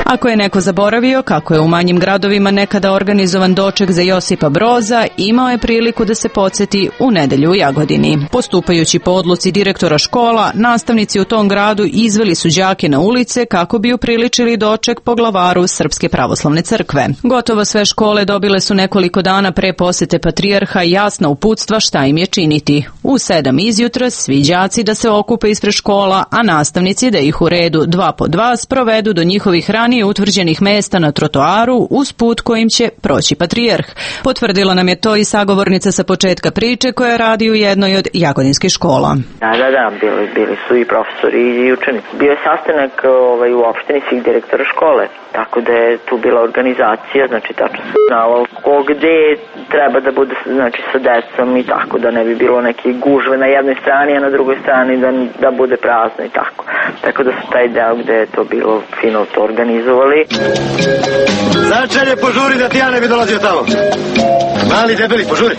Speaker 4: Ako je neko zaboravio kako je u manjim gradovima nekada organizovan doček za Josipa Broza, imao je priliku da se podsjeti u nedelju u Jagodini. Postupajući po odluci direktora škola, nastavnici u tom gradu izveli su đake na ulice kako bi upriličili doček poglavaru Srpske pravoslavne crkve. Gotovo sve škole dobile su nekoliko dana pre posete patrijarha jasna uputstva šta im je činiti. U sedam izjutra svi đaci da se okupe ispred škola, a nastavnici da ih u redu dva po dva sprovedu do njihovih ranije utvrđenih mesta na trotoaru uz put kojim će proći patrijarh. Potvrdila nam je to i sagovornica sa početka priče koja radi u jednoj od jagodinskih škola.
Speaker 8: Da, da, da, bili, bili su i profesori i učenici. Bio je sastanak ovaj, u opštini svih direktora škole, tako da je tu bila organizacija, znači tačno se znalo ko gde treba da bude, znači sa decom i tako, da ne bi bilo neke gužve na jednoj strani, a na drugoj strani da, da bude prazno i tako. Tako da su taj deo gde je to bilo fino to organizovali.
Speaker 11: Začelje, požuri da ti ja ne bi dolazio tamo. Mali debeli, požuri.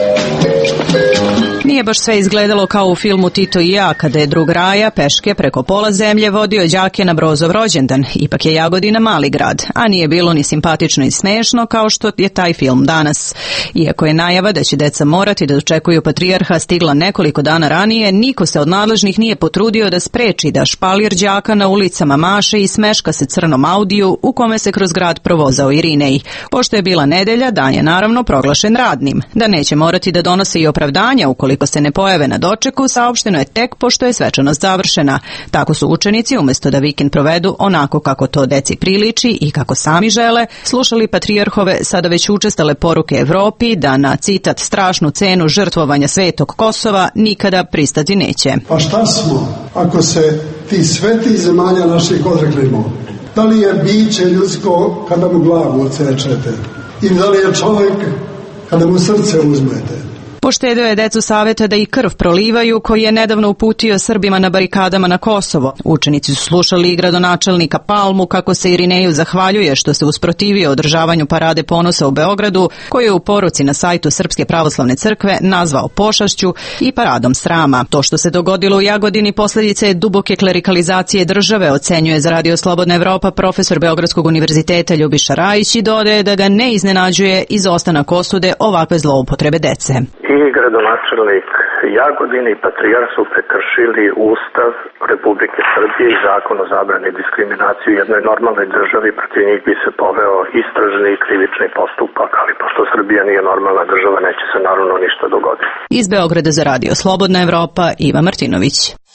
Speaker 4: Nije baš sve izgledalo kao u filmu Tito i ja, kada je drug Raja peške preko pola zemlje vodio đake na Brozov rođendan. Ipak je Jagodina mali grad, a nije bilo ni simpatično i smešno kao što je taj film danas. Iako je najava da će deca morati da dočekuju patrijarha stigla nekoliko dana ranije, niko se od nadležnih nije potrudio da spreči da špalir đaka na ulicama maše i smeška se crnom Audiju u kome se kroz grad provozao Irinej. Pošto je bila nedelja, dan je naravno proglašen radnim. Da neće morati da donose i opravdanja ukoliko se ne pojave na dočeku, saopšteno je tek pošto je svečanost završena. Tako su učenici, umjesto da vikend provedu onako kako to deci priliči i kako sami žele, slušali patrijarhove sada već učestale poruke Evropi da na, citat, strašnu cenu žrtvovanja svetog Kosova nikada pristati neće.
Speaker 13: Pa šta smo ako se ti sveti zemalja naših odreklimo? Da li je biće ljudsko kada mu glavu odsečete? I da li je čovjek kada mu srce uzmete?
Speaker 4: Poštedeo je decu saveta da i krv prolivaju, koji je nedavno uputio Srbima na barikadama na Kosovo. Učenici su slušali i gradonačelnika Palmu kako se Irineju zahvaljuje što se usprotivio održavanju parade ponosa u Beogradu, koju je u poruci na sajtu Srpske pravoslavne crkve nazvao pošašću i paradom srama. To što se dogodilo u Jagodini posljedice je duboke klerikalizacije države, ocenjuje za Radio Slobodna Evropa profesor Beogradskog univerziteta Ljubiša Rajić i dodaje da ga ne iznenađuje izostanak osude ovakve zloupotrebe dece.
Speaker 14: I gradonačelnik Jagodine i patrijarh su prekršili Ustav Republike Srbije i Zakon o zabrani diskriminacije u jednoj normalnoj državi, protiv njih bi se poveo istražni i krivični postupak, ali pošto Srbija nije normalna država, neće se naravno ništa dogoditi.
Speaker 4: Iz Beograda za Radio Slobodna Evropa, Iva Martinović.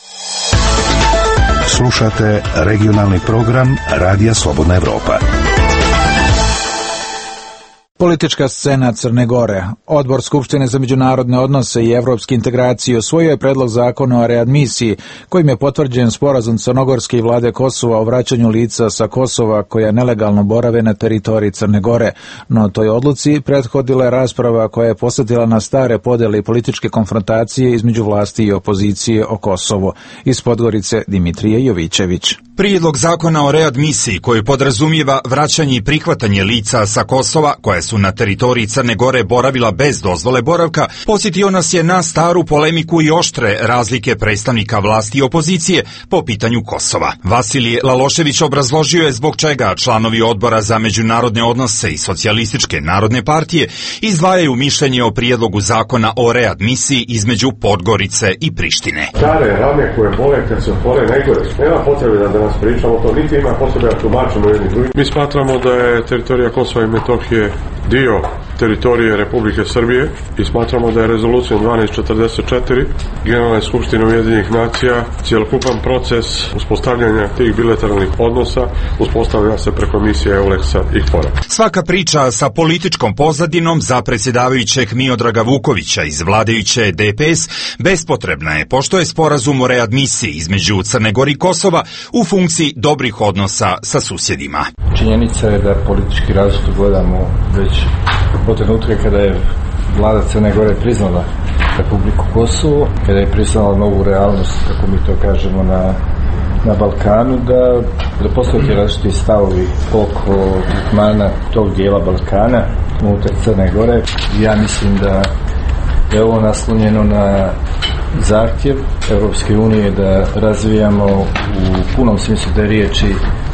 Speaker 12: Slušate regionalni program Radija Slobodna Evropa.
Speaker 1: Politička scena Crne Gore. Odbor Skupštine za međunarodne odnose i evropske integracije osvojio je predlog zakona o readmisiji, kojim je potvrđen sporazum crnogorske i vlade Kosova o vraćanju lica sa Kosova koja nelegalno borave na teritoriji Crne Gore. No toj odluci prethodila je rasprava koja je posjetila na stare podele i političke konfrontacije između vlasti i opozicije o Kosovu. Iz Podgorice Dimitrije Jovićević.
Speaker 15: Prijedlog zakona o readmisiji koji podrazumijeva vraćanje i prihvatanje lica sa Kosova koje su na teritoriji Crne Gore boravila bez dozvole boravka, posjetio nas je na staru polemiku i oštre razlike predstavnika vlasti i opozicije po pitanju Kosova. Vasilije Lalošević obrazložio je zbog čega članovi odbora za međunarodne odnose i socijalističke narodne partije izdvajaju mišljenje o prijedlogu zakona o readmisiji između Podgorice i Prištine.
Speaker 16: Stare rane koje bole kad se otvore najgore. Nema potrebe da danas pričamo to, niti ima potrebe da tumačimo jedni drugi. Mi smatramo da je teritorija Kosova i Metohije dio teritorije Republike Srbije i smatramo da je rezolucijom dvanaest četrdeset četiri Generalne skupštine Ujedinjenih nacija cjelokupan proces uspostavljanja tih bilateralnih odnosa uspostavlja se preko misije EULEX-a i KFOR-a.
Speaker 15: Svaka priča sa političkom pozadinom za predsjedavajućeg Miodraga Vukovića iz vladajuće D P S bespotrebna je, pošto je sporazum o readmisiji između Crne Gore i Kosova u funkciji dobrih odnosa sa susjedima.
Speaker 17: Činjenica je da politički različito gledamo već od trenutka kada je vlada Crne Gore priznala Republiku Kosovo, kada je priznala novu realnost, kako mi to kažemo, na, na Balkanu, da, da postoje različiti stavovi oko tretmana tog dijela Balkana unutar Crne Gore. Ja mislim da je ovo naslonjeno na zahtjev Europske unije da razvijamo u punom smislu te riječi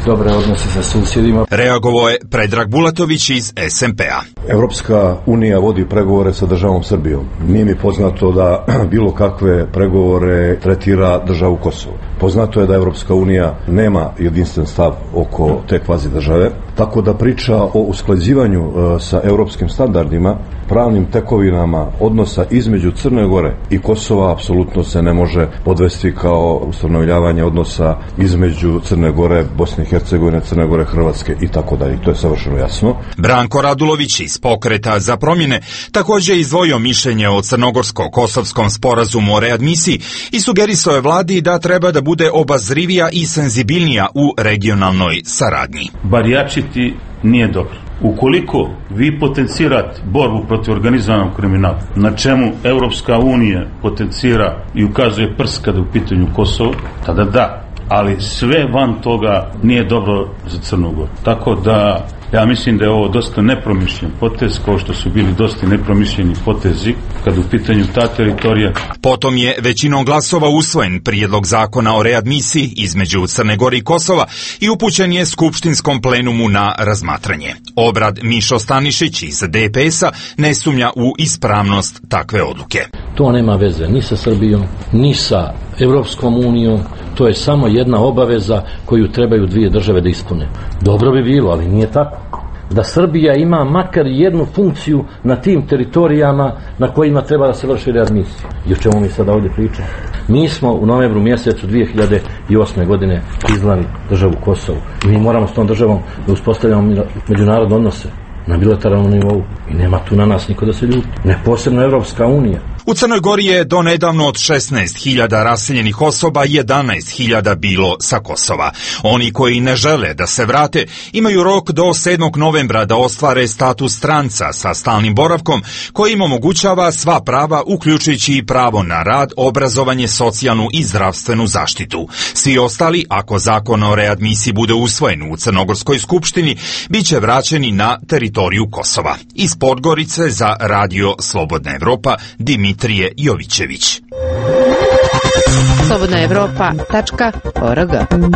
Speaker 17: dobre odnose sa susjedima.
Speaker 15: Reagovao je Predrag Bulatović iz es em pe a.
Speaker 5: Evropska unija vodi pregovore sa državom Srbijom. Nije mi poznato da bilo kakve pregovore tretira državu Kosovo. Poznato je da Evropska unija nema jedinstven stav oko te kvazi države, tako da priča o usklađivanju e, sa europskim standardima, pravnim tekovinama odnosa između Crne Gore i Kosova apsolutno se ne može podvesti kao ustanovljavanje odnosa između Crne Gore, Bosne i Hercegovine, Crne Gore, Hrvatske i tako dalje. To je savršeno jasno.
Speaker 15: Branko Radulović iz Pokreta za promjene također izdvojio mišljenje o crnogorsko-kosovskom sporazumu o readmisiji i sugerisao je vladi da treba da bude obazrivija i senzibilnija u regionalnoj saradnji.
Speaker 6: Barjačiti nije dobro. Ukoliko vi potencirate borbu protiv organizovanog kriminala, na čemu Evropska unija potencira i ukazuje prst kada u pitanju Kosovo, tada da, ali sve van toga nije dobro za Crnu Goru. Tako da ja mislim da je ovo dosta nepromišljen potez, kao što su bili dosta nepromišljeni potezi kad u pitanju ta teritorija.
Speaker 15: Potom je većinom glasova usvojen prijedlog zakona o readmisiji između Crne Gore i Kosova i upućen je skupštinskom plenumu na razmatranje. Obrad Mišo Stanišić iz de pe es a ne sumnja u ispravnost takve odluke.
Speaker 18: To nema veze ni sa Srbijom, ni sa Evropskom unijom, to je samo jedna obaveza koju trebaju dvije države da ispune. Dobro bi bilo, ali nije tako. Da Srbija ima makar jednu funkciju na tim teritorijama na kojima treba da se vrši readmisija. I o čemu mi sada ovdje pričamo? Mi smo u novembru mjesecu dvije hiljade osme godine priznali državu Kosovo. I mi moramo s tom državom da uspostavljamo međunarodne odnose na bilateralnom nivou. I nema tu na nas niko da se ljuti. Ne posebno Evropska unija.
Speaker 15: U Crnoj Gori je do nedavno od šesnaest hiljada raseljenih osoba jedanaest hiljada bilo sa Kosova. Oni koji ne žele da se vrate imaju rok do sedmog novembra da ostvare status stranca sa stalnim boravkom koji im omogućava sva prava uključujući i pravo na rad, obrazovanje, socijalnu i zdravstvenu zaštitu. Svi ostali, ako zakon o readmisiji bude usvojen u Crnogorskoj skupštini, bit će vraćeni na teritoriju Kosova. Iz Podgorice za Radio Slobodna Evropa, Dimitrije Jovićević.
Speaker 19: slobodna evropa tačka org.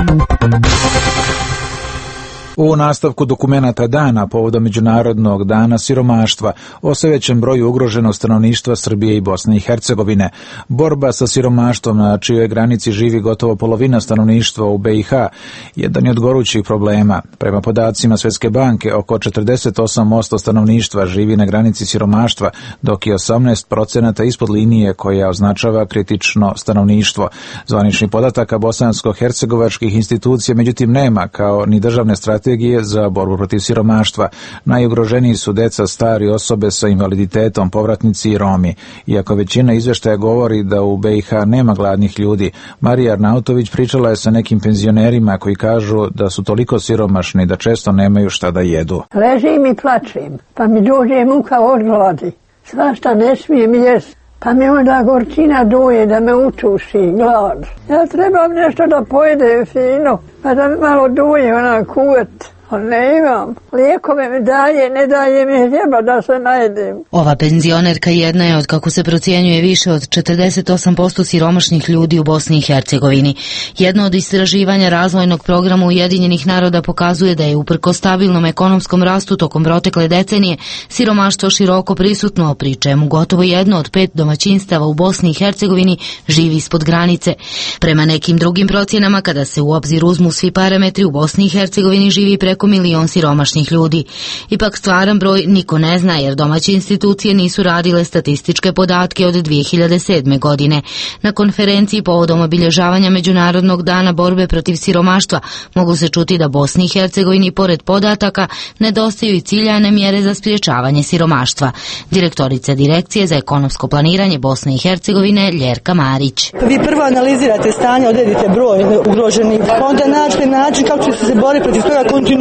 Speaker 1: U nastavku dokumenata dana povodom Međunarodnog dana siromaštva o sve većem broju ugroženog stanovništva Srbije i Bosne i Hercegovine. Borba sa siromaštvom na čijoj granici živi gotovo polovina stanovništva u be i ha jedan je od gorućih problema. Prema podacima Svjetske banke, oko četrdeset osam posto stanovništva živi na granici siromaštva, dok je osamnaest procenata ispod linije koja označava kritično stanovništvo. Zvanični podataka bosansko-hercegovačkih institucija međutim nema, kao ni državne strategije za borbu protiv siromaštva. Najugroženiji su deca, stari, osobe sa invaliditetom, povratnici i Romi. Iako većina izvještaja govori da u be i ha nema gladnih ljudi, Marija Arnautović pričala je sa nekim penzionerima koji kažu da su toliko siromašni da često nemaju šta da jedu.
Speaker 7: Ležim i plačem, pa mi dođe muka od gladi. Svašta ne smijem jest, pa mi onda gorčina duje da me utuši glad. Ja trebam nešto da pojede fino, pa da malo duje ona kuvet. Ali ne imam. Lijekove mi daje, ne daje mi hljeba da se najedem.
Speaker 19: Ova penzionerka jedna je od, kako se procjenjuje, više od četrdeset osam posto siromašnih ljudi u Bosni i Hercegovini. Jedno od istraživanja razvojnog programa Ujedinjenih naroda pokazuje da je uprko stabilnom ekonomskom rastu tokom protekle decenije siromaštvo široko prisutno, pri čemu gotovo jedno od pet domaćinstava u Bosni i Hercegovini živi ispod granice. Prema nekim drugim procjenama, kada se u obzir uzmu svi parametri, u Bosni i Hercegovini živi preko preko milion siromašnih ljudi. Ipak stvaran broj niko ne zna, jer domaće institucije nisu radile statističke podatke od dvije hiljade sedme. godine. Na konferenciji povodom obilježavanja Međunarodnog dana borbe protiv siromaštva mogu se čuti da Bosni i Hercegovini pored podataka nedostaju i ciljane mjere za spriječavanje siromaštva. Direktorica Direkcije za ekonomsko planiranje Bosne i Hercegovine Ljerka Marić.
Speaker 20: Vi prvo analizirate stanje, odredite broj ugroženih, onda nađete način kako ćete se boriti protiv toga kontinuirano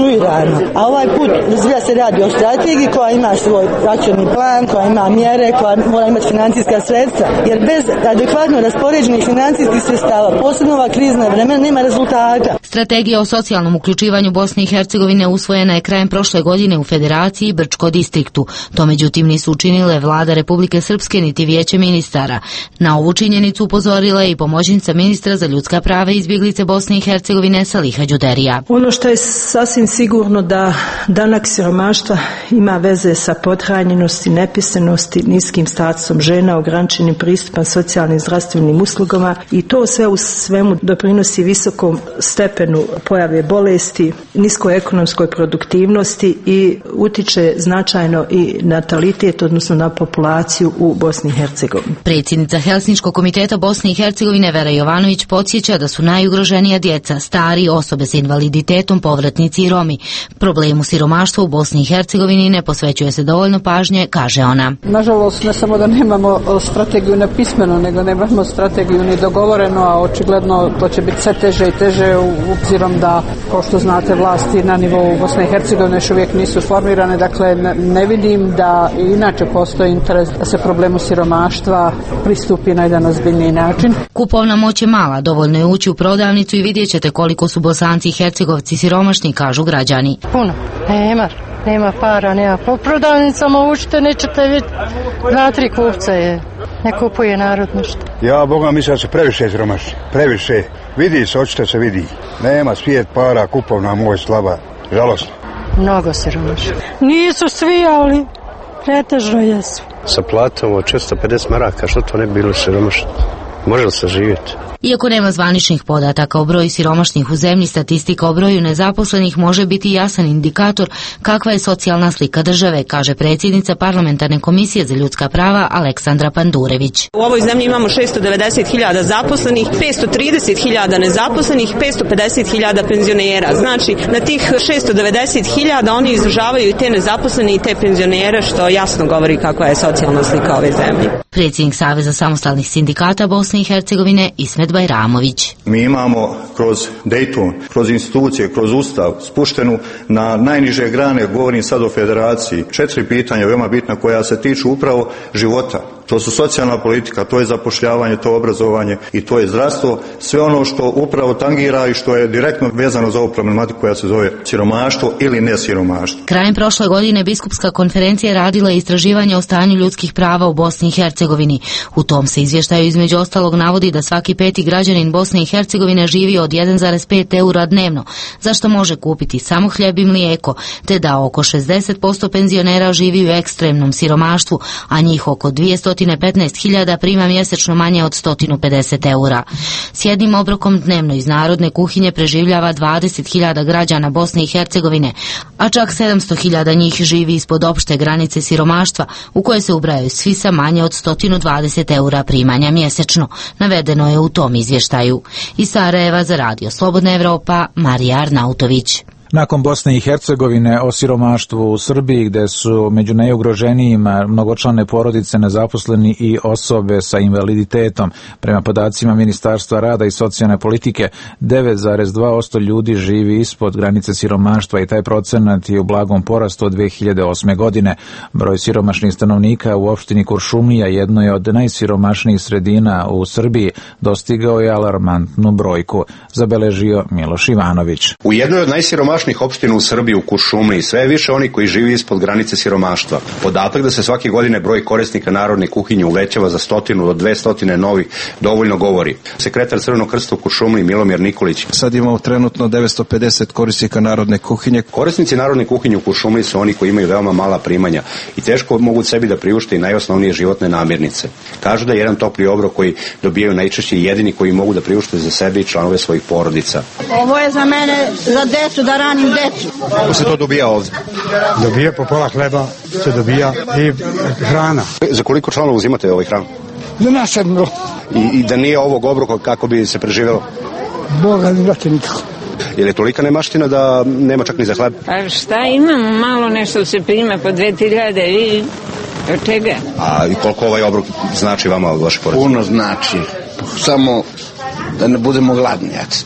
Speaker 20: kontinuirano. A ovaj put zbilja se radi o strategiji koja ima svoj računni plan, koja ima mjere, koja mora imati financijska sredstva, jer bez adekvatno raspoređenih financijskih sredstava, posebno ova krizna vremena, nema rezultata.
Speaker 19: Strategija o socijalnom uključivanju Bosne i Hercegovine usvojena je krajem prošle godine u Federaciji Brčko distriktu. To međutim nisu učinile vlada Republike Srpske niti vijeće ministara. Na ovu činjenicu upozorila je i pomoćnica ministra za ljudska prava i izbjeglice Bosne i Hercegovine Saliha Đuderija.
Speaker 21: Ono što je sasvim sigurno da danak siromaštva ima veze sa pothranjenosti, nepisanosti, niskim statusom žena, ograničenim pristupom socijalnim zdravstvenim uslugama i to sve u svemu doprinosi visokom stepenu pojave bolesti, niskoj ekonomskoj produktivnosti i utiče značajno i natalitet, odnosno na populaciju u Bosni i Hercegovini.
Speaker 19: Predsjednica Helsinškog komiteta Bosne i Hercegovine Vera Jovanović podsjeća da su najugroženija djeca, stari, osobe sa invaliditetom, povratnici i Romi. Problemu siromaštva u Bosni i Hercegovini ne posvećuje se dovoljno pažnje, kaže ona.
Speaker 22: Nažalost, ne samo da nemamo strategiju napismeno, nego nemamo strategiju ni dogovoreno, a očigledno to će biti sve teže i teže u obzirom da, kao što znate, vlasti na nivou Bosne i Hercegovine još uvijek nisu formirane, dakle ne vidim da i inače postoji interes da se problemu siromaštva pristupi na jedan ozbiljniji način.
Speaker 19: Kupovna moć je mala, dovoljno je ući u prodavnicu i vidjet ćete koliko su Bosanci i Hercegovci siromašni, kažu građani.
Speaker 20: Puno, nema, nema para, nema. Po prodavnicama učite, nećete vidjeti, dva, tri kupca je, ne kupuje narod ništa.
Speaker 23: Ja, Boga, mislim da se previše siromašni, previše. Vidi se, očito se vidi. Nema svijet para, kupovna moć slaba, žalosno.
Speaker 20: Mnogo siromašni. Nisu svi, ali pretežno jesu.
Speaker 24: Sa platom od četiristo pedeset maraka, što to ne bi bilo siromašno? Može li se živjeti?
Speaker 19: Iako nema zvaničnih podataka o broju siromašnih u zemlji, statistika o broju nezaposlenih može biti jasan indikator kakva je socijalna slika države, kaže predsjednica Parlamentarne komisije za ljudska prava Aleksandra Pandurević.
Speaker 25: U ovoj zemlji imamo šesto devedeset hiljada zaposlenih, petsto trideset hiljada nezaposlenih, petsto pedeset hiljada penzionera. Znači, na tih šesto devedeset hiljada oni izdržavaju i te nezaposlene i te penzionere, što jasno govori kakva je socijalna slika ove zemlje.
Speaker 19: Predsjednik Saveza samostalnih sindikata Bosne i Hercegovine Ismet Bajramović.
Speaker 26: Mi imamo kroz Dayton, kroz institucije, kroz Ustav spuštenu na najniže grane, govorim sad o federaciji, četiri pitanja veoma bitna koja se tiču upravo života. To su socijalna politika, to je zapošljavanje, to je obrazovanje i to je zdravstvo. Sve ono što upravo tangira i što je direktno vezano za ovu problematiku koja se zove siromaštvo ili nesiromaštvo.
Speaker 19: Krajem prošle godine Biskupska konferencija radila je istraživanje o stanju ljudskih prava u Bosni i Hercegovini. U tom se izvještaju između ostalog navodi da svaki peti građanin Bosne i Hercegovine živi od jedan zarez pet eura dnevno, za što može kupiti samo hljeb i mlijeko, te da oko šezdeset posto penzionera živi u ekstremnom siromaštvu, a njih oko dvjesto petnaest hiljada prima mjesečno manje od sto pedeset eura. S jednim obrokom dnevno iz narodne kuhinje preživljava dvadeset hiljada građana Bosne i Hercegovine, a čak sedamsto hiljada njih živi ispod opšte granice siromaštva, u koje se ubrajaju svi sa manje od sto dvadeset eura primanja mjesečno, navedeno je u tom izvještaju. Iz Sarajeva za Radio Slobodna Evropa, Marija Arnautović.
Speaker 1: Nakon Bosne i Hercegovine o siromaštvu u Srbiji, gde su među najugroženijima mnogočlane porodice, nezaposleni i osobe sa invaliditetom. Prema podacima Ministarstva rada i socijalne politike, devet zarez dva posto ljudi živi ispod granice siromaštva i taj procenat je u blagom porastu od dve hiljade osme. godine. Broj siromašnih stanovnika u opštini Kuršumlija, jednoj od najsiromašnijih sredina u Srbiji, dostigao je alarmantnu brojku, zabeležio Miloš Ivanović.
Speaker 27: U jednoj od najsiromašnijih opština u Srbiji, u Kuršumliji, sve je više oni koji živi ispod granice siromaštva. Podatak da se svake godine broj korisnika narodne kuhinje uvećava za stotinu do dve stotine novih dovoljno govori. Sekretar Crvenog krsta u Kuršumliji Milomir Nikolić.
Speaker 29: Sad imamo trenutno devetsto pedeset korisnika narodne kuhinje.
Speaker 27: Korisnici narodne kuhinje u Kuršumliji su oni koji imaju veoma mala primanja i teško mogu sebi da priušte i najosnovnije životne namirnice. Kažu da je jedan topli obrok koji dobijaju najčešće jedini koji mogu da priušte za sebe i članove svojih porodica.
Speaker 20: Ovo je za mene, za decu, da ranim decu.
Speaker 27: Kako se to dobija ovdje?
Speaker 30: Dobija po pola hleba, se dobija i hrana.
Speaker 27: Za koliko članova uzimate ovaj hranu?
Speaker 30: Za nas sedmero.
Speaker 27: I, I da nije ovog obroka, kako bi se preživjelo?
Speaker 30: Boga ne vrati nikako.
Speaker 27: Je li tolika nemaština da nema čak ni za hleb?
Speaker 31: A šta imamo, malo nešto se prima po dve hiljade i od čega?
Speaker 27: A i koliko ovaj obrok znači vama od vaše porodice?
Speaker 30: Puno znači, samo da ne budemo gladni, eto to.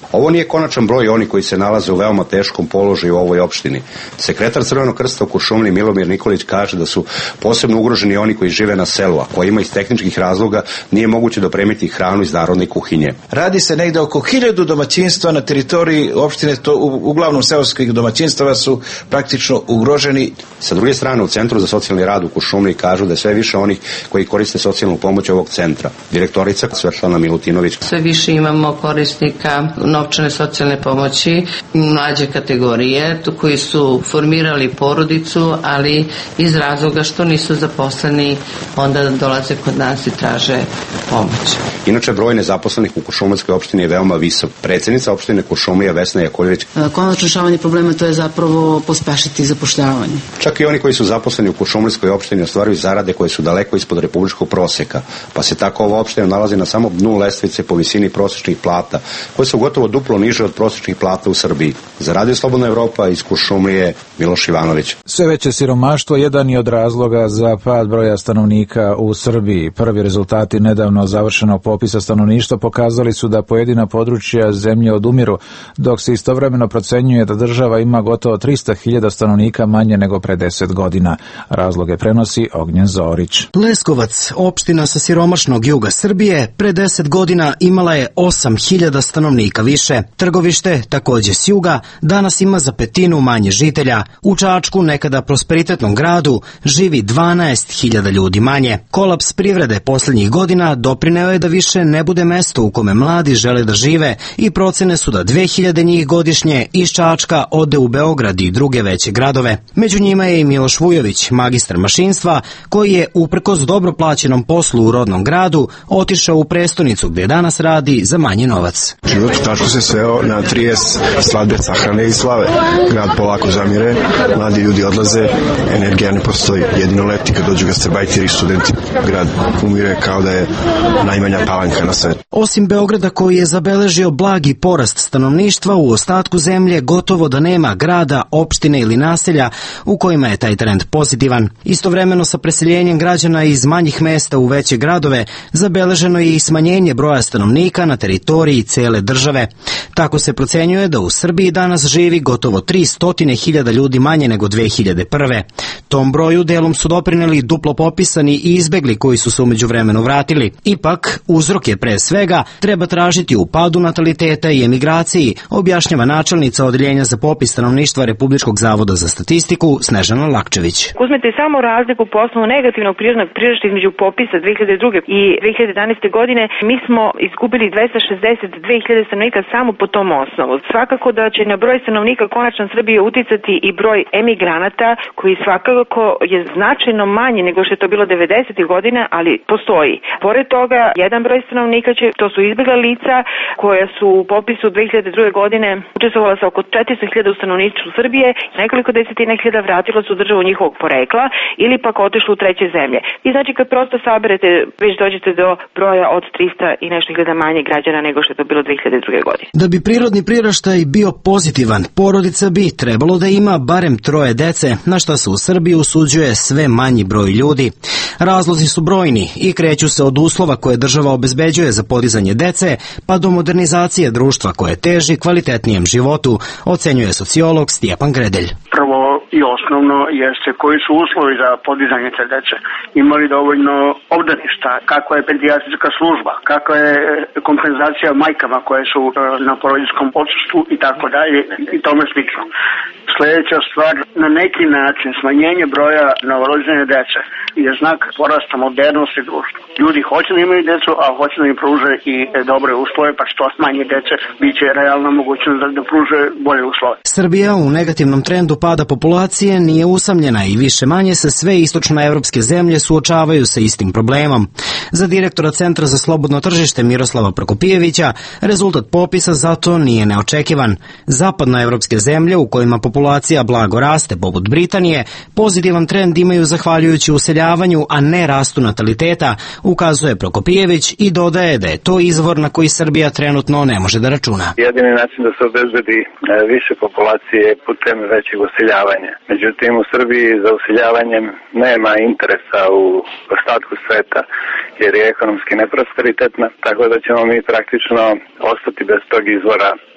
Speaker 27: Ovo nije konačan broj oni koji se nalaze u veoma teškom položaju u ovoj opštini. Sekretar Crvenog krsta u Kuršumliji Milomir Nikolić kaže da su posebno ugroženi oni koji žive na selu, a kojima iz tehničkih razloga nije moguće dopremiti hranu iz narodne kuhinje.
Speaker 29: Radi se negde oko hiljadu domaćinstva na teritoriji opštine, to uglavnom seoskih domaćinstava su praktično ugroženi.
Speaker 27: Sa druge strane, u Centru za socijalni rad u Kuršumliji kažu da je sve više onih koji koriste socijalnu pomoć ovog centra. Direktorica Svetlana Milutinović.
Speaker 2: Sve više imamo korisnika novčane socijalne pomoći mlađe kategorije koji su formirali porodicu, ali iz razloga što nisu zaposleni onda dolaze kod nas i traže pomoć.
Speaker 27: Inače, broj nezaposlenih u Kuršumlijskoj opštini je veoma visok. Predsjednica opštine Kuršumlija Vesna Jakovljević.
Speaker 3: Konačno rešavanje problema to je zapravo pospešiti zapošljavanje.
Speaker 27: Čak i oni koji su zaposleni u Kuršumlijskoj opštini ostvaruju zarade koje su daleko ispod republičkog proseka, pa se tako ova opština nalazi na samom dnu lestvice po visini prosječnih plata, koje su gotovo duplo niže od prosječnih plata u Srbiji. Za Radio Slobodna Evropa iz Kuršumlije Miloš Ivanović.
Speaker 1: Sve veće siromaštvo jedan je od razloga za pad broja stanovnika u Srbiji. Prvi rezultati nedavno završenog popisa stanovništva pokazali su da pojedina područja zemlje odumiru, dok se istovremeno procenjuje da država ima gotovo trista hiljada stanovnika manje nego pre deset godina. Razloge prenosi Ognjen Zorić.
Speaker 4: Leskovac, opština sa siromašnog juga Srbije, pre deset godina imala je osam hiljada stanovnika više. Trgovište, takođe s juga, danas ima za petinu manje žitelja. U Čačku, nekada prosperitetnom gradu, živi dvanaest hiljada ljudi manje. Kolaps privrede poslednjih godina doprineo je da više ne bude mesto u kome mladi žele da žive i procene su da dve hiljade njih godišnje iz Čačka ode u Beograd i druge veće gradove. Među njima je i Miloš Vujović, magistar mašinstva, koji je uprkos dobro plaćenom poslu u rodnom gradu otišao u prestonicu gde danas radi za manje novac.
Speaker 8: Život u Čačku se sveo na trideset svadbe, sahrane i slave. Grad polako zamire, mladi ljudi odlaze, energija ne postoji. Jedino leti kad dođu gastarbajteri i studenti. Grad umire kao da je najmanja palanka na svetu.
Speaker 4: Osim Beograda koji je zabeležio blagi porast stanovništva, u ostatku zemlje gotovo da nema grada, opštine ili naselja u kojima je taj trend pozitivan. Istovremeno sa preseljenjem građana iz manjih mesta u veće gradove zabeleženo je i smanjenje broja stanovnika na teritoriji cele države. Tako se procenjuje da u Srbiji danas živi gotovo tristo hiljada ljudi manje nego dve hiljade prve. Tom broju delom su doprineli duplo popisani i izbegli koji su se umeđu vremenu vratili. Ipak, uzrok je pre svega treba tražiti u padu nataliteta i emigraciji, objašnjava načelnica Odeljenja za popis stanovništva Republičkog zavoda za statistiku Snežana Lakčević.
Speaker 9: Uzmete samo razliku po osnovu negativnog prirodnog priraštaja između popisa dve hiljade druge i dve hiljade jedanaeste godine, mi smo izgubili dvesta šezdeset dve hiljade stanovnika samo po tom osnovu. Svakako da će na broj stanovnika konačno Srbije uticati i broj emigranata, koji svakako je značajno manji nego što je to bilo devedesetih godina, ali postoji. Pored toga, jedan broj stanovnika će, to su izbjegla lica koja su u popisu dve hiljade druge godine učestvovala sa oko četiristo hiljada u stanovništvu Srbije, nekoliko desetina hiljada vratilo su državu njihovog porekla ili pak otišlo u treće zemlje. I znači kad prosto saberete, već dođete do broja od trista i nešto hiljada manje građana nego što je to bilo dve hiljade druge godine.
Speaker 4: Da bi prirodni priraštaj bio pozitivan, porodica bi trebalo da ima barem troje dece, na šta se u Srbiji usuđuje sve manji broj ljudi. Razlozi su brojni i kreću se od uslova koje država obezbeđuje za podizanje dece, pa do modernizacije društva koje teži kvalitetnijem životu, ocenjuje sociolog Stjepan Gredelj.
Speaker 10: Prvo i osnovno jeste koji su uslovi za podizanje te dece. Imali dovoljno obdaništa, kakva je pedijatrijska služba, kakva je kompenzacija majkama koje su na porodiljskom odsustvu i tako dalje i tome slično. Sljedeća stvar, na neki način smanjenje broja novorođene dece je znak porasta modernosti društva. Ljudi hoće da imaju decu, a hoće da im pruže i dobre uslove, pa što manje dece biće realna mogućnost da, da pruže bolje uslove.
Speaker 4: Srbija u negativnom trendu pada populacije nije usamljena i više manje se sve istočnoevropske zemlje suočavaju sa istim problemom. Za direktora Centra za slobodno tržište Miroslava Prokopijevića rezultat popisa zato nije neočekivan. Zapadnoevropske zemlje u kojima populacija blago raste, poput Britanije, pozitivan trend imaju zahvaljujući useljavanju, a ne rastu nataliteta, ukazuje Prokopijević i dodaje da je to izvor na koji Srbija trenutno ne može da računa.
Speaker 11: Jedini način da se obezbedi više populacije je putem većeg useljavanja. Međutim, u Srbiji za useljavanjem nema interesa u ostatku sveta, jer je ekonomski neprosperitetna, tako da ćemo mi praktično ostati bez tog izvora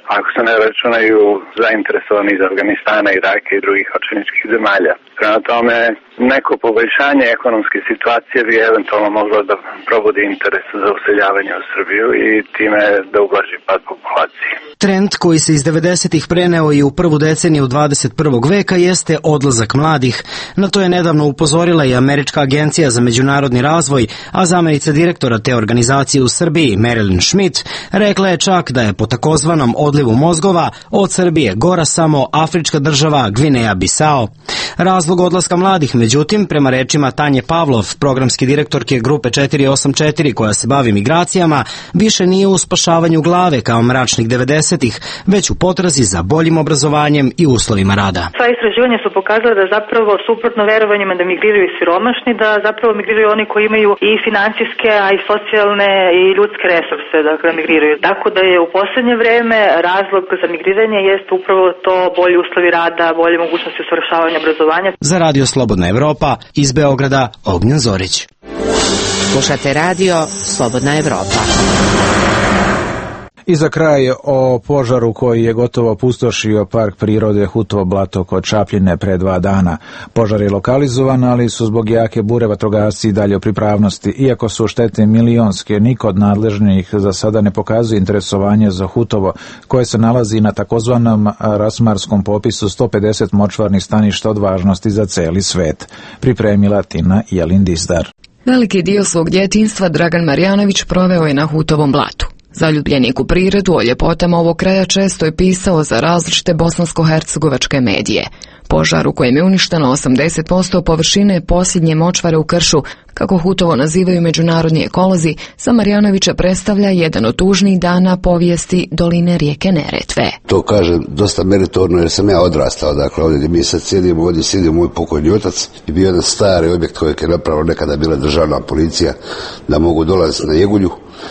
Speaker 11: ako se ne računaju zainteresovani iz Afganistana, Iraka i drugih očajničkih zemalja. Prema tome, neko poboljšanje ekonomske situacije bi eventualno moglo da probudi interes za useljavanje u Srbiju i time da ublaži pad populacije.
Speaker 4: Trend koji se iz devedesetih preneo i u prvu deceniju dvadeset prvog veka jeste odlazak mladih. Na to je nedavno upozorila i Američka agencija za međunarodni razvoj, a zamenica direktora te organizacije u Srbiji, Marilyn Schmidt, rekla je čak da je po takozvanom odlivu mozgova od Srbije gora samo afrička država Gvineja Bisao. Razlog odlaska mladih, međutim, prema rečima Tanje Pavlov, programske direktorke grupe četiri osam četiri koja se bavi migracijama, više nije u spašavanju glave kao mračnih devedesetih, već u potrazi za boljim obrazovanjem i uslovima rada.
Speaker 5: Sva istraživanja su pokazala da zapravo suprotno verovanjima da migriraju siromašni, da zapravo migriraju oni koji imaju i financijske, a i socijalne i ljudske resurse, dakle migriraju. Tako da je u poslednje vreme razlog za migriranje jest upravo to bolji uslovi rada, bolje mogućnosti usavršavanja obrazovanja.
Speaker 4: Za Radio Slobodna Evropa iz Beograda, Ognjen Zorić.
Speaker 6: Slušate radio Slobodna Evropa.
Speaker 1: I za kraj o požaru koji je gotovo opustošio park prirode Hutovo blato kod Čapljine pre dva dana. Požar je lokalizovan, ali su zbog jake bure vatrogasci i dalje u pripravnosti. Iako su štete milionske, niko od nadležnih za sada ne pokazuje interesovanje za Hutovo, koje se nalazi na takozvanom rasmarskom popisu sto pedeset močvarnih staništa od važnosti za celi svet. Pripremila Tina Jelin Dizdar.
Speaker 7: Veliki dio svog djetinjstva Dragan Marjanović proveo je na Hutovom blatu. Zaljubljenik u prirodu o ljepotama ovog kraja često je pisao za različite bosansko-hercegovačke medije. Požar u kojem je uništeno osamdeset posto površine posljednje močvare u kršu, kako Hutovo nazivaju međunarodni ekolozi, za Marjanovića predstavlja jedan od tužnijih dana povijesti doline rijeke Neretve.
Speaker 12: To kažem dosta meritorno jer sam ja odrastao, dakle ovdje gdje mi sad sjedimo, ovdje sjedio moj pokojni otac i bio jedan stari objekt kojeg je napravila nekada bila državna policija da mogu dolaziti na Jegulju.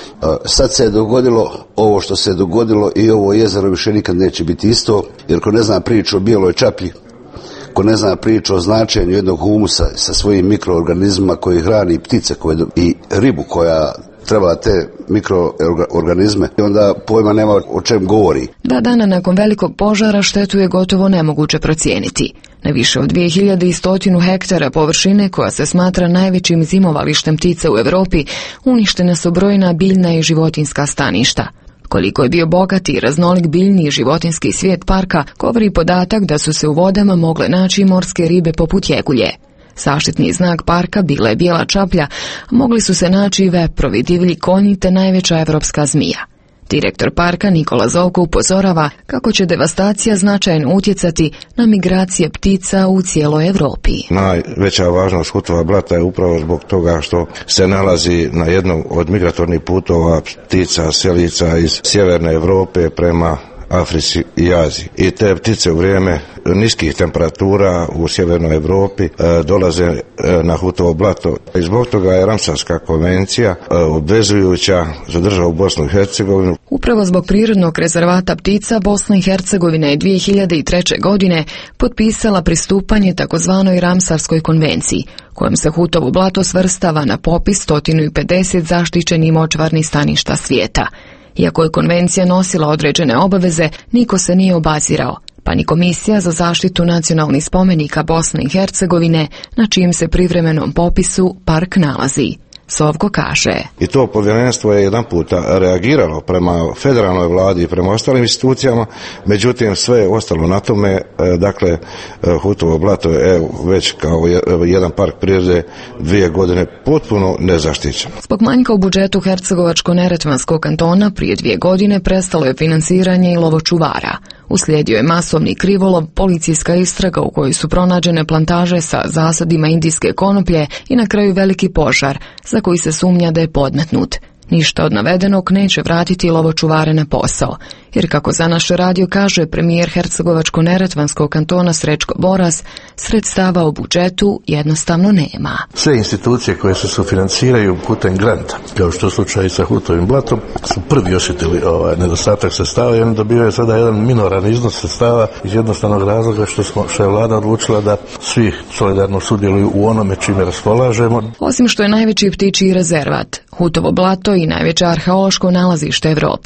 Speaker 12: Sad se je dogodilo ovo što se je dogodilo i ovo jezero više nikad neće biti isto, jer ko ne zna priču o bijeloj čaplji, ko ne zna priču o značenju jednog humusa sa svojim mikroorganizmima koji hrani ptice koje, i ribu koja treba te mikroorganizme, i onda pojma nema o čem govori.
Speaker 7: Dva dana nakon velikog požara štetu je gotovo nemoguće procijeniti. Na više od dvije hiljade sto hektara površine, koja se smatra najvećim zimovalištem ptica u Evropi, uništena su brojna biljna i životinjska staništa. Koliko je bio bogat i raznolik biljni i životinjski svijet parka, govori podatak da su se u vodama mogle naći morske ribe poput jegulje. Zaštitni znak parka bila je bijela čaplja, a mogli su se naći i veprovi, divlji konji te najveća evropska zmija. Direktor parka Nikola Zovko upozorava kako će devastacija značajno utjecati na migracije ptica u cijeloj Evropi.
Speaker 13: Najveća važnost Hutova blata je upravo zbog toga što se nalazi na jednom od migratornih putova ptica, selica iz sjeverne Evrope prema Africi i Aziji. I te ptice u vrijeme niskih temperatura u sjevernoj Evropi e, dolaze e, na Hutovo blato. I zbog toga je Ramsarska konvencija e, obvezujuća za državu Bosnu i Hercegovinu.
Speaker 7: Upravo zbog prirodnog rezervata ptica, Bosna i Hercegovina je dvije hiljade treće. godine potpisala pristupanje takozvanoj Ramsarskoj konvenciji, kojom se Hutovo blato svrstava na popis sto pedeset zaštićenih močvarnih staništa svijeta. Iako je konvencija nosila određene obaveze, niko se nije obazirao, pa ni Komisija za zaštitu nacionalnih spomenika Bosne i Hercegovine, na čijem se privremenom popisu park nalazi. Sovko kaže.
Speaker 13: I to povjerenstvo je jedan puta reagiralo prema federalnoj vladi i prema ostalim institucijama, međutim sve je ostalo na tome, dakle Hutovo blato je već kao jedan park prirode dvije godine potpuno nezaštićen.
Speaker 7: Zbog manjka u budžetu Hercegovačko-neretvanskog kantona prije dvije godine prestalo je finansiranje i lovočuvara. Uslijedio je masovni krivolov, policijska istraga u kojoj su pronađene plantaže sa zasadima indijske konoplje i na kraju veliki požar, za koji se sumnja da je podmetnut. Ništa od navedenog neće vratiti lovočuvare na posao, jer kako za naš radio kaže premijer Hercegovačko-neretvanskog kantona Srećko Boras, sredstava u budžetu jednostavno nema.
Speaker 14: Sve institucije koje se sufinanciraju putem granta, kao što je slučaj sa Hutovim blatom, su prvi osjetili ovaj nedostatak sredstava i oni dobivaju sada jedan minoran iznos sredstava iz jednostavnog razloga što, smo, što je vlada odlučila da svi solidarno sudjeluju u onome čime raspolažemo.
Speaker 7: Osim što je najveći ptičji rezervat, Hutovo blato i najveće arheološko nalazište Evrope.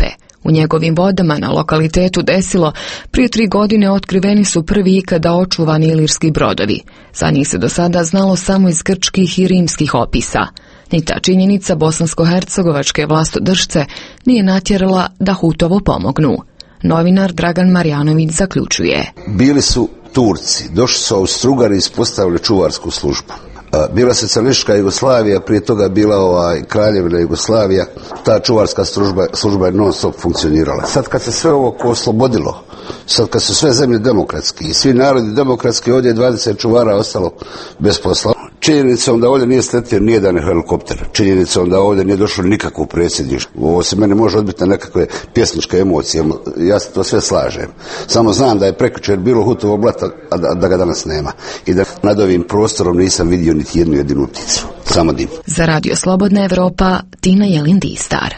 Speaker 7: U njegovim vodama na lokalitetu Desilo prije tri godine otkriveni su prvi ikada očuvani ilirski brodovi. Za njih se do sada znalo samo iz grčkih i rimskih opisa. Ni ta činjenica bosansko-hercegovačke vlastodržce nije natjerala da Hutovo pomognu. Novinar Dragan Marjanović zaključuje.
Speaker 12: Bili su Turci, došli su Austro-Ugari i ispostavili čuvarsku službu. Bila se Socijalistička Jugoslavija, prije toga bila ovaj Kraljevina Jugoslavija, ta čuvarska služba, služba je non stop funkcionirala. Sad kad se sve ovo oslobodilo, sad kad su sve zemlje demokratski i svi narodi demokratski, ovdje je dvadeset čuvara ostalo bez posla. Činjenicom da ovdje nije sletio nijedan helikopter, činjenicom da ovdje nije došlo nikakvo predsjedništvo. Ovo se meni može odbiti na nekakve pjesničke emocije, ja se to sve slažem. Samo znam da je prekjučer bilo Hutovo blato, a da, da ga danas nema. I da nad ovim prostorom nisam vidio niti jednu jedinu pticu. Samo dim.
Speaker 7: Za Radio Slobodna Evropa, Tina Jelin-Distar.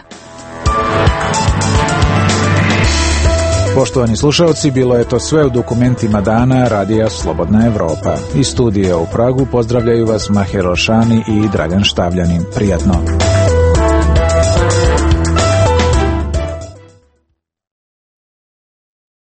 Speaker 1: Poštovani slušalci, bilo je to sve u dokumentima dana Radija Slobodna Evropa. Iz studija u Pragu pozdravljaju vas Maher Ošani i Dragan Štavljanin. Prijatno.